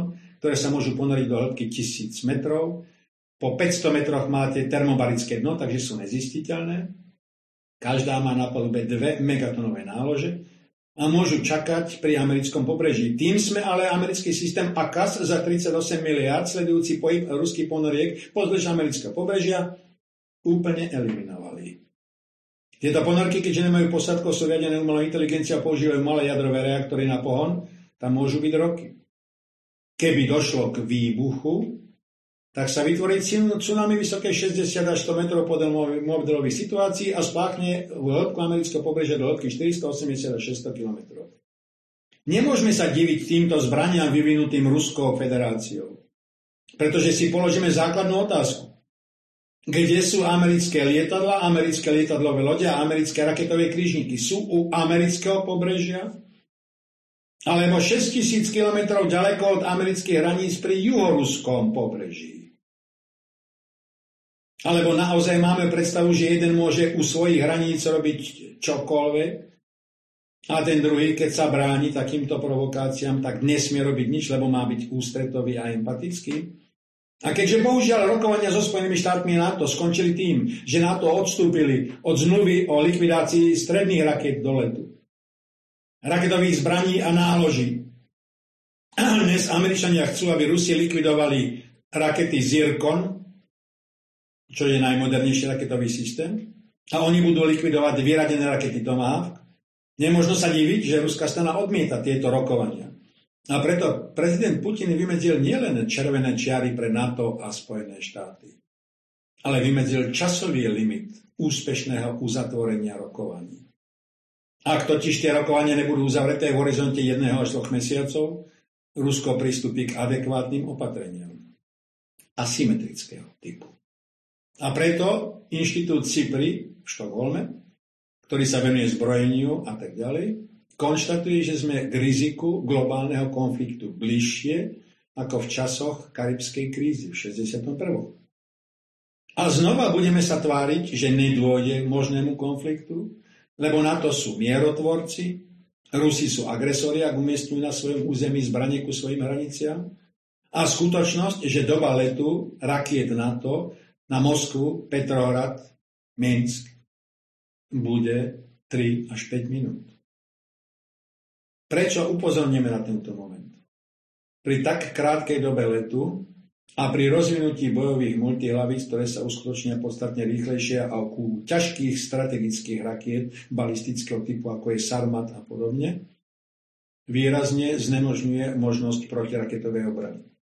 ktoré sa môžu ponoriť do hĺbky 1000 metrov. Po 500 metroch máte termobarické dno, takže sú nezistiteľné. Každá má na palube 2 megatonové nálože a môžu čakať pri americkom pobreží. Tým sme ale americký systém ACAS za 38 miliárd sledujúci pohyb ruských ponoriek pozdĺž amerického pobrežia úplne eliminovali. Tieto ponorky, keďže nemajú posádku, sú riadené umelou inteligenciou a používajú malé jadrové reaktory na pohon, tam môžu byť roky. Keby došlo k výbuchu, tak sa vytvorí tsunami vysoké 60 až 100 metrov podľa modelových situácií a spláchne v hĺbku amerického pobrežia do hĺbky 480 až 600 kilometrov. Nemôžeme sa diviť týmto zbraniam vyvinutým Ruskou federáciou, pretože si položíme základnú otázku. Kde sú americké lietadlá, americké lietadlové lode a americké raketové krížniky? Sú u amerického pobrežia? Alebo 6000 kilometrov ďaleko od amerických hraníc pri juhoruskom pobreží? Alebo naozaj máme predstavu, že jeden môže u svojich hraníc robiť čokoľvek a ten druhý, keď sa bráni takýmto provokáciám, tak nesmie robiť nič, lebo má byť ústretový a empatický? A keďže bohužiaľ rokovania so Spojenými štátmi NATO skončili tým, že NATO odstúpili od zmluvy o likvidácii stredných raket do letu, raketových zbraní a náloží. Dnes Američania chcú, aby Rusi likvidovali rakety Zircon, čo je najmodernejší raketový systém, a oni budú likvidovať vyradené rakety Tomahawk. Nemožno sa diviť, že ruská strana odmieta tieto rokovania. A preto prezident Putin vymedzil nielen červené čiary pre NATO a Spojené štáty, ale vymedzil časový limit úspešného uzatvorenia rokovaní. Ak totiž tie rokovania nebudú uzavreté v horizonte 1 až 2 mesiacov, Rusko pristúpi k adekvátnym opatreniam asymetrického typu. A preto inštitút CIPRI v Štokholme, ktorý sa venuje zbrojeniu a tak ďalej, konštatuje, že sme k riziku globálneho konfliktu bližšie ako v časoch karibskej krízy v 61. A znova budeme sa tváriť, že nedôjde k možnému konfliktu, lebo na to sú mierotvorci, Rusi sú agresori, ak umiestňujú na svojom území zbranie ku svojim hraniciam, a skutočnosť, že doba letu rakiet NATO na Moskvu, Petrohrad, Minsk bude 3 až 5 minút. Prečo upozorníme na tento moment? Pri tak krátkej dobe letu a pri rozvinutí bojových multihlavíc, ktoré sa uskutočnia podstatne rýchlejšie a ku ťažkých strategických rakiet balistického typu, ako je Sarmat a podobne, výrazne znemožňuje možnosť protiraketovej obrany.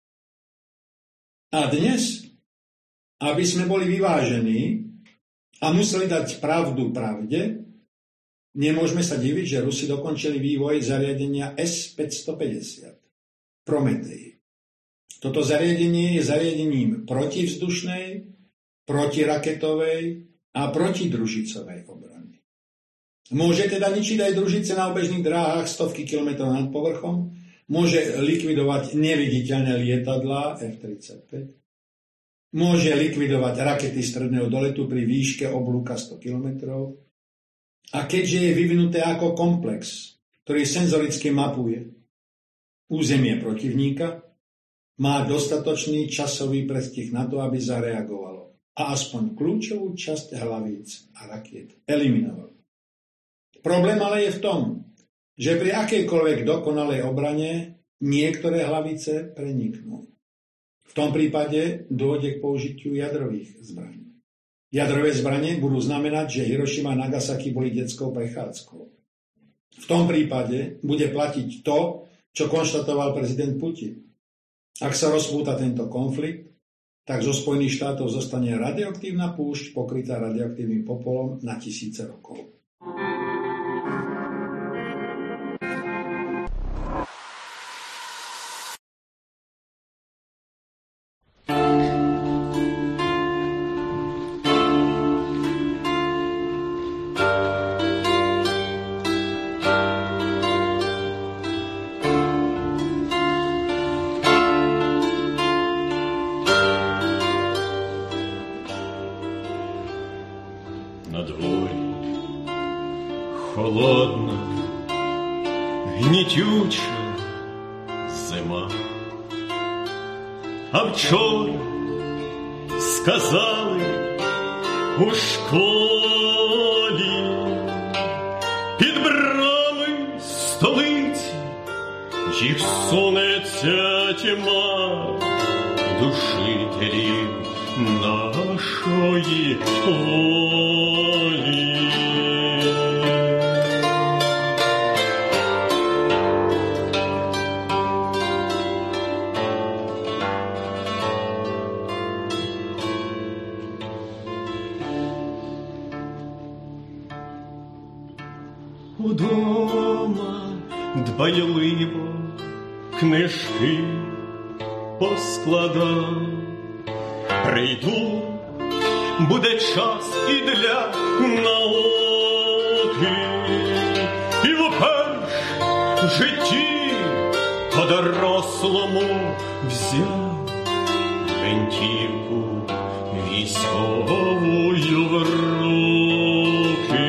A dnes, aby sme boli vyvážení a museli dať pravdu pravde, nemôžeme sa diviť, že Rusi dokončili vývoj zariadenia S-550 Prometej. Toto zariadenie je zariadením protivzdušnej, protiraketovej a protidružicovej obrany. Môže teda ničiť aj družice na obežných dráhach stovky kilometrov nad povrchom, môže likvidovať neviditeľné lietadlá F-35, môže likvidovať rakety stredného doletu pri výške oblúka 100 kilometrov, a keďže je vyvinuté ako komplex, ktorý senzoricky mapuje územie protivníka, má dostatočný časový predstih na to, aby zareagovalo a aspoň kľúčovú časť hlavíc a rakiet eliminovalo. Problém ale je v tom, že pri akejkoľvek dokonalej obrane niektoré hlavice preniknú. V tom prípade dôjde k použitiu jadrových zbraní. Jadrové zbranie budú znamenať, že Hirošima a Nagasaki boli detskou prechádzkou. V tom prípade bude platiť to, čo konštatoval prezident Putin. Ak sa rozpúta tento konflikt, tak zo Spojených štátov zostane radioaktívna púšť pokrytá radioaktívnym popolom na tisíce rokov. Холодна, гнітюча зима, А вчора сказали у школі, під брами столиці їх сунеться тьма душителів нашої волі. Удома дбайливо книжки поскладав. Прийду, буде час і для науки, і вперше в житті по-дорослому взяв гвинтівку військовою в руки.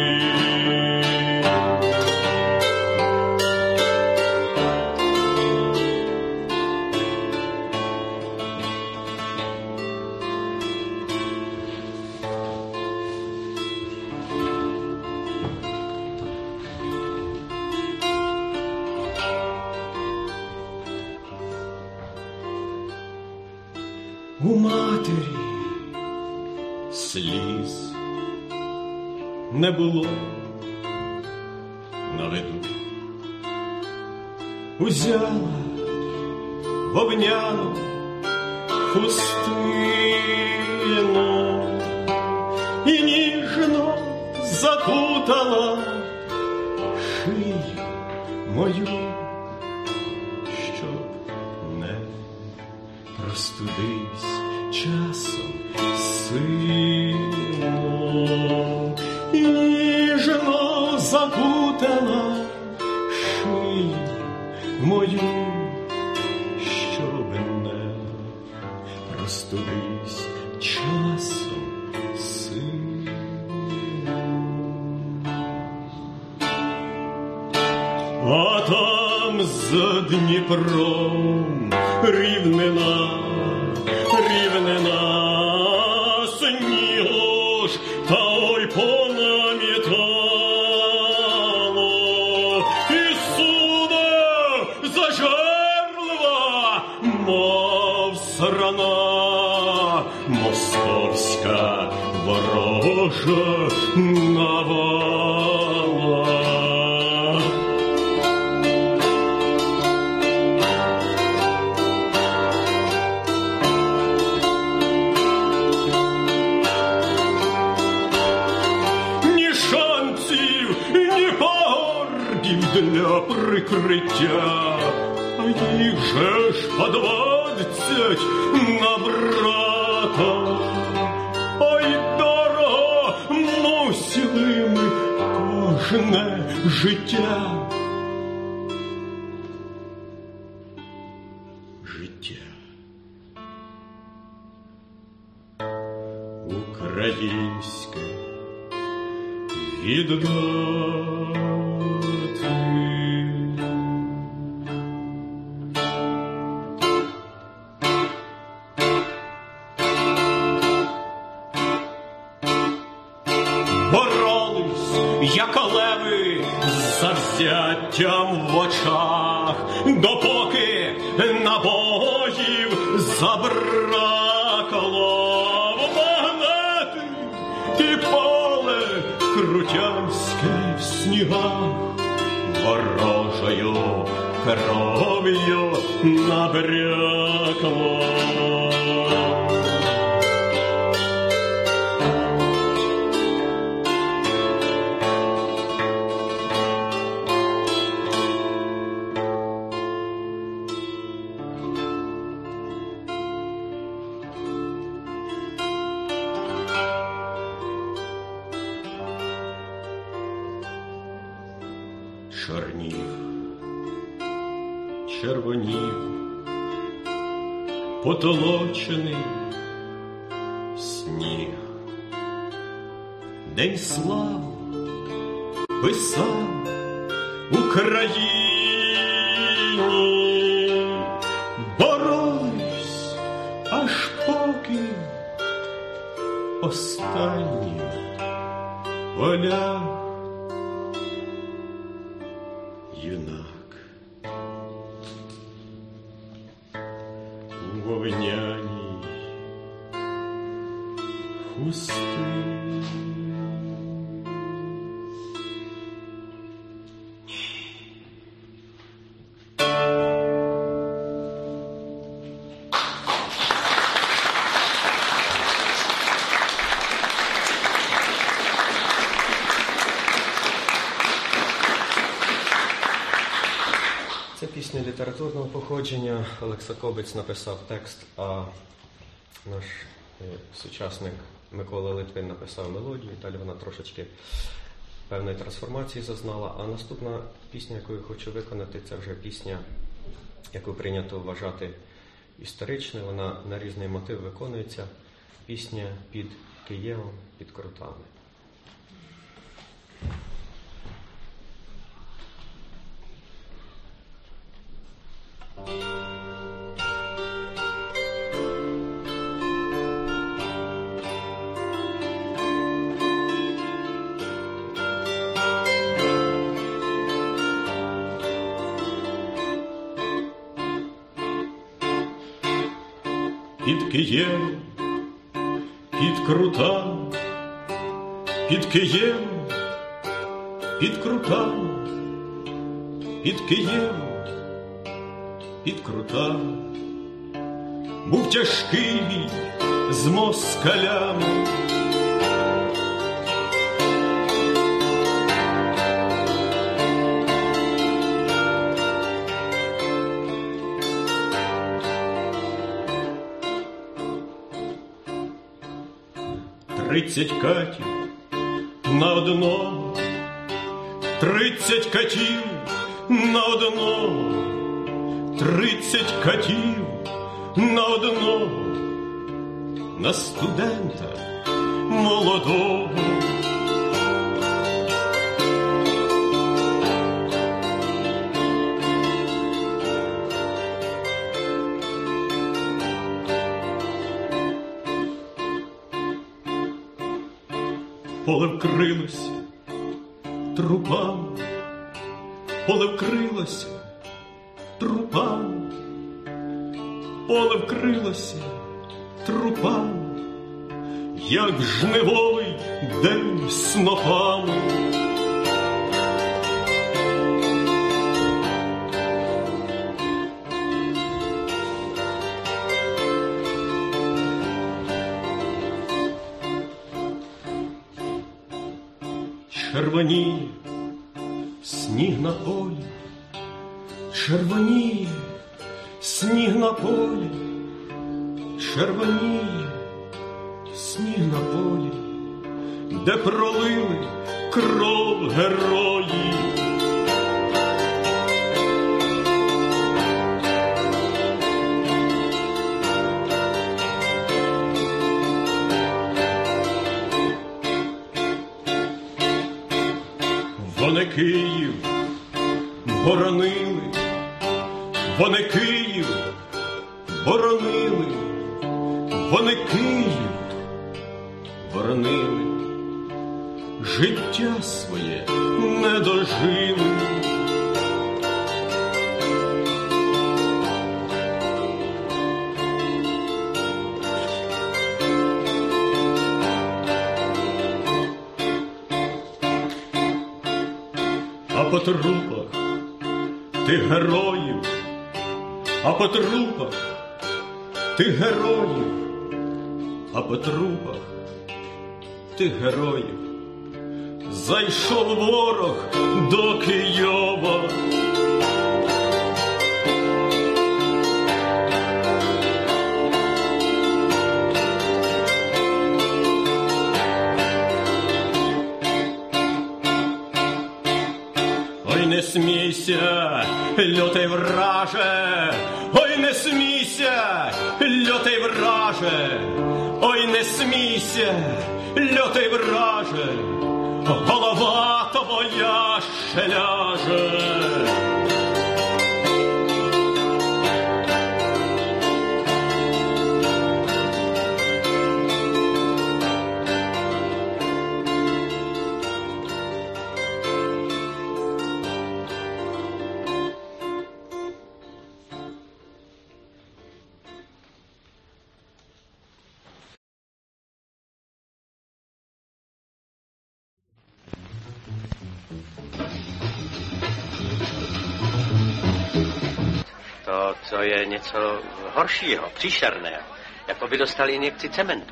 У матері сліз не було на виду. Узяла вовняну хустину і ніжно закутала шию мою, щоб не простудись часом сильно, і ніжно закутала шию мою, щоб не простудись часом сильно. А там за Дніпром рівнина, снігу ж та ой понамітало, і суне зажерлива, мов срана московська ворожа навала. Для прикриття, а їх же ж по 20 на брата. Ой, дорого мусили ми кожне життя. Українське віддати. Як леви з завзяттям в очах, допоки набоїв забракло. Магнети і поле крутянське в снігах, ворожою кров'ю набрякло. Чорнів, червонів, потолочений сніг. День слави писав Україні. Боролись полях юнак у вовняній хустині. Це пісня літературного походження. Олекса Кобець написав текст, а наш сучасник Микола Литвин написав мелодію. Далі вона трошечки певної трансформації зазнала. А наступна пісня, яку я хочу виконати, це вже пісня, яку прийнято вважати історичною. Вона на різний мотив виконується. Пісня «Під Києвом, під крутами». Під Києвом, під крутами, під Києвом, під крутами, під Києвом, під крутами. Був тяжкий бій з москалями. Тридцять катів на одного, 30 катів на одного, 30 катів на одного, на студента молодого. Поле вкрилося трупами, поле вкрилося трупами, поле вкрилося трупами, як жнивовий день снопами. Червоніє сніг на полі, червоніє сніг на полі, червоніє сніг на полі, де пролили кров герої. Вони Київ боронили, вони Київ боронили, вони Київ боронили, життя своє не дожили. А по трупах тих героїв, а по трупах тих героїв, а по трупах тих героїв зайшов ворог до Києва. Ой, не смійся, лютий враже, ой, не смійся, лютий враже, ой, не смійся, лютий враже, голова твоя ще ляже. To je něco horšího, příšerného. Jako by dostali injekci cementu.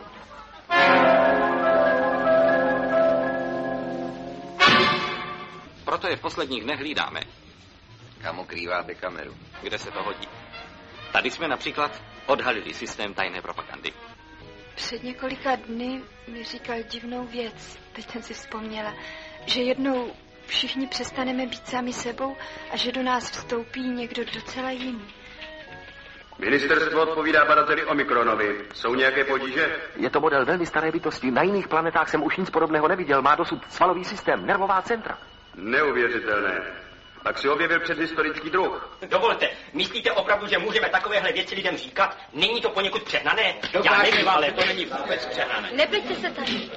Proto je v posledních dnech hlídáme. Kam ukrýváte kameru? Kde se to hodí. Tady jsme například odhalili systém tajné propagandy. Před několika dny mi říkal divnou věc, teď jsem si vzpomněla, že jednou všichni přestaneme být sami sebou a že do nás vstoupí někdo docela jiný. Ministerstvo odpovídá badateli Omikronovi. Jsou nějaké potíže? Je to model velmi staré bytosti. Na jiných planetách jsem už nic podobného neviděl. Má dosud svalový systém, nervová centra. Neuvěřitelné. Tak si objevil předhistorický druh. Dovolte, myslíte opravdu, že můžeme takovéhle věci lidem říkat? Není to poněkud přehnané? Já nevím, ale to není vůbec přehnané. Nepleťte se tady.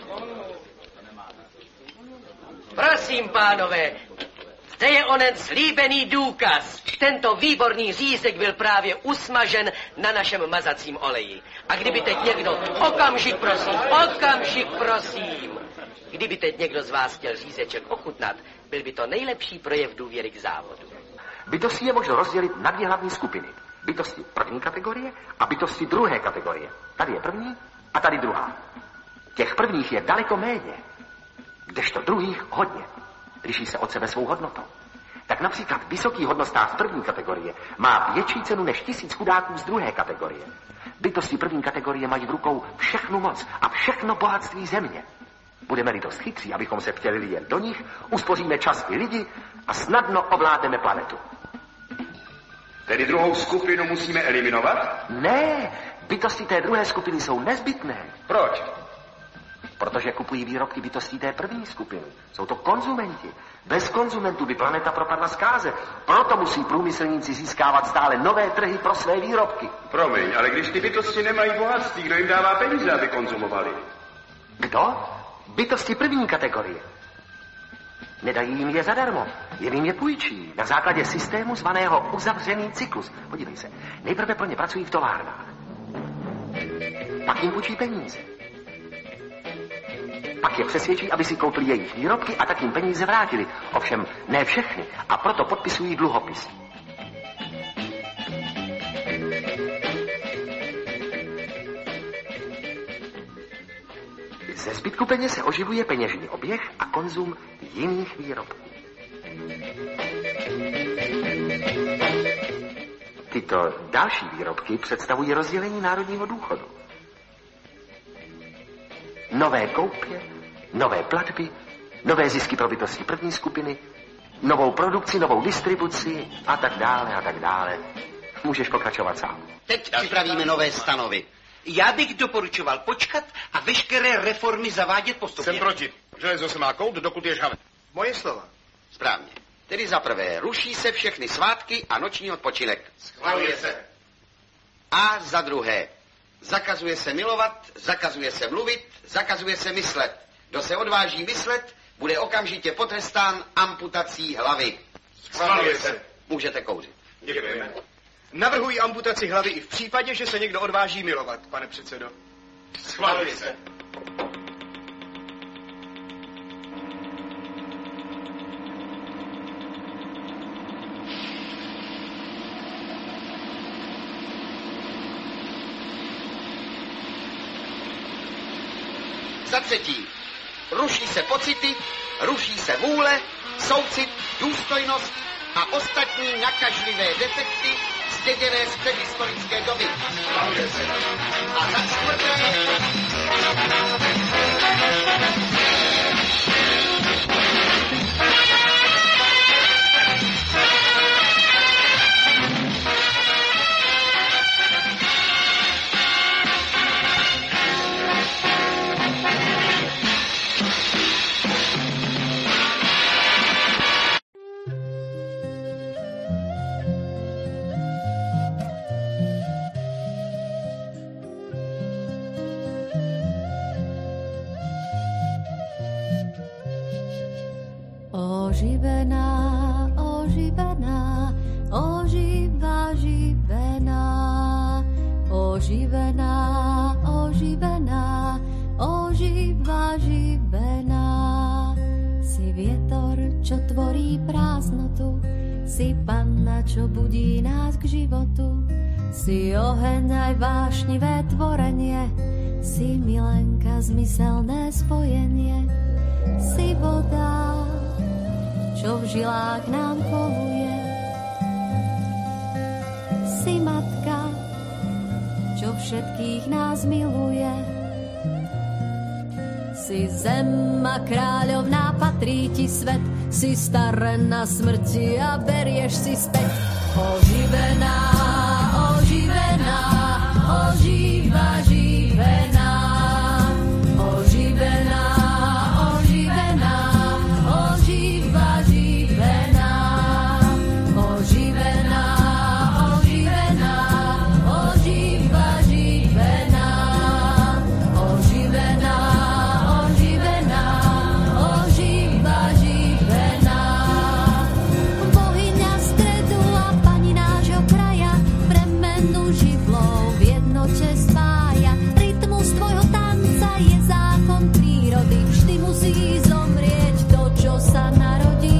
Prosím, pánové, zde je onen slíbený důkaz. Tento výborný řízek byl právě usmažen na našem mazacím oleji. A kdyby teď někdo... Okamžik, prosím. Kdyby teď někdo z vás chtěl řízeček ochutnat, byl by to nejlepší projev důvěry k závodu. Bytosti je možno rozdělit na dvě hlavní skupiny. Bytosti první kategorie a bytosti druhé kategorie. Tady je první a tady druhá. Těch prvních je daleko méně, kdežto druhých hodně. Liší se od sebe svou hodnotou. Tak například vysoký hodnostář první kategorie má větší cenu než 1000 chudáků z druhé kategorie. Bytosti první kategorie mají v rukou všechnu moc a všechno bohatství země. Budeme-li dost chytří, abychom se vtělili jen do nich, uspoříme čas i lidi a snadno ovládneme planetu. Tedy druhou skupinu musíme eliminovat? Ne, bytosti té druhé skupiny jsou nezbytné. Proč? Protože kupují výrobky bytostí té první skupiny. Jsou to konzumenti. Bez konzumentů by planeta propadla zkáze. Proto musí průmyslníci získávat stále nové trhy pro své výrobky. Promiň, ale když ty bytosti nemají bohatství, kdo jim dává peníze, aby konzumovali? Kdo? Bytosti první kategorie. Nedají jim je zadarmo, jen jim je půjčí na základě systému zvaného uzavřený cyklus. Podívej se, nejprve pro ně pracují v továrnách. Pak jim půjčí peníze. Pak je přesvědčí, aby si koupili jejich výrobky a tak jim peníze vrátili. Ovšem ne všechny a proto podpisují dluhopisy. Ze zbytku peněz se oživuje peněžní oběh a konzum jiných výrobků. Tyto další výrobky představují rozdělení národního důchodu. Nové koupě, nové platby, nové zisky pro bytosti první skupiny, novou produkci, novou distribuci a tak dále a tak dále. Můžeš pokračovat sám. Teď připravíme nové stanovy. Já bych doporučoval počkat a veškeré reformy zavádět postupně. Jsem proti. Železo se má kout, dokud je žhavé. Moje slova. Správně. Tedy za prvé, ruší se všechny svátky a noční odpočinek. Schvaluje se. A za druhé, zakazuje se milovat, zakazuje se mluvit, zakazuje se myslet. Kdo se odváží myslet, bude okamžitě potrestán amputací hlavy. Schvaluje se. Můžete kouřit. Děkujeme. Navrhuji amputaci hlavy i v případě, že se někdo odváží milovat, pane předsedo. Schvaluje se. Za třetí, ruší se pocity, ruší se vůle, soucit, důstojnost a ostatní nakažlivé defekty zděděné z předhistorické doby. A za čtvrté... Oživená, oživená, oživa živená, oživená, oživená, oživa živená. Si vietor, čo tvorí prázdnotu, Si panna, čo budí nás k životu, si oheň aj vášnivé tvorenie, si milenka, zmyselné spojenie, si voda, čo v žilách nám koluje, si matka, čo všetkých nás miluje, si zem a kráľovná, patrí ti svet, si starená smrti a berieš si späť. Oživená, oživená, ožíva živená, oživená, oživená, ožíva živená, oživená, oživená, ožíva živená, oživená, oživená, ožíva živená. Bohyňa stredu a pani nášho kraja, premenu živlov v jednote spája. Rytmus tvojho tanca je zákon prírody, vždy musí zomrieť to, čo sa narodí.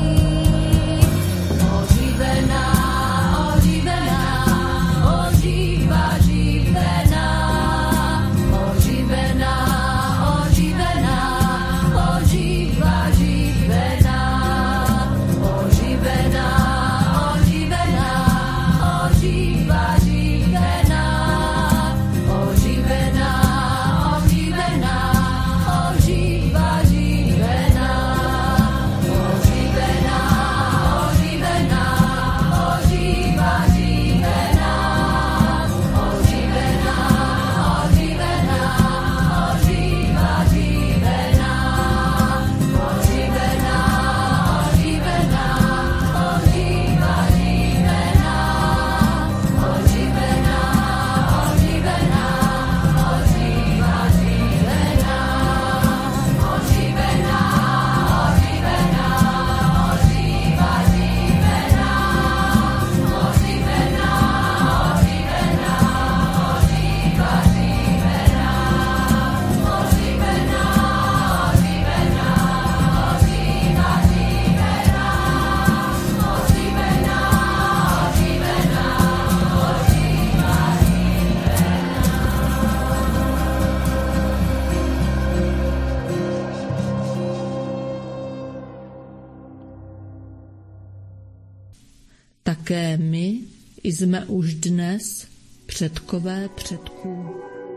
Oživená, oživená, ožíva živená, oživená, oživená, ožíva živená, oživená, oživená, ožíva živená, oživená, oživená, ožíva živená, oživená, oživená, ožíva živená, oživená, oživená, ožíva živená, oživená, oživená, ožíva živená, oživená, oživená, ožíva živená, oživená, oživená, ožíva živená, oživená, oživená, ožíva živená, oživená, oživená, ožíva živená, oživená, oživená, Také my jsme už dnes předkové předků.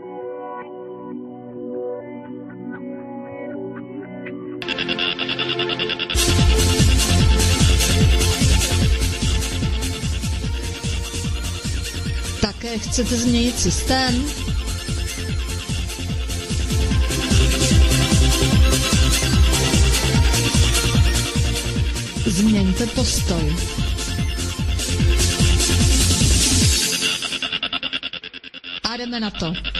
Také chcete změnit systém? Změňte postoj. A jdeme na to.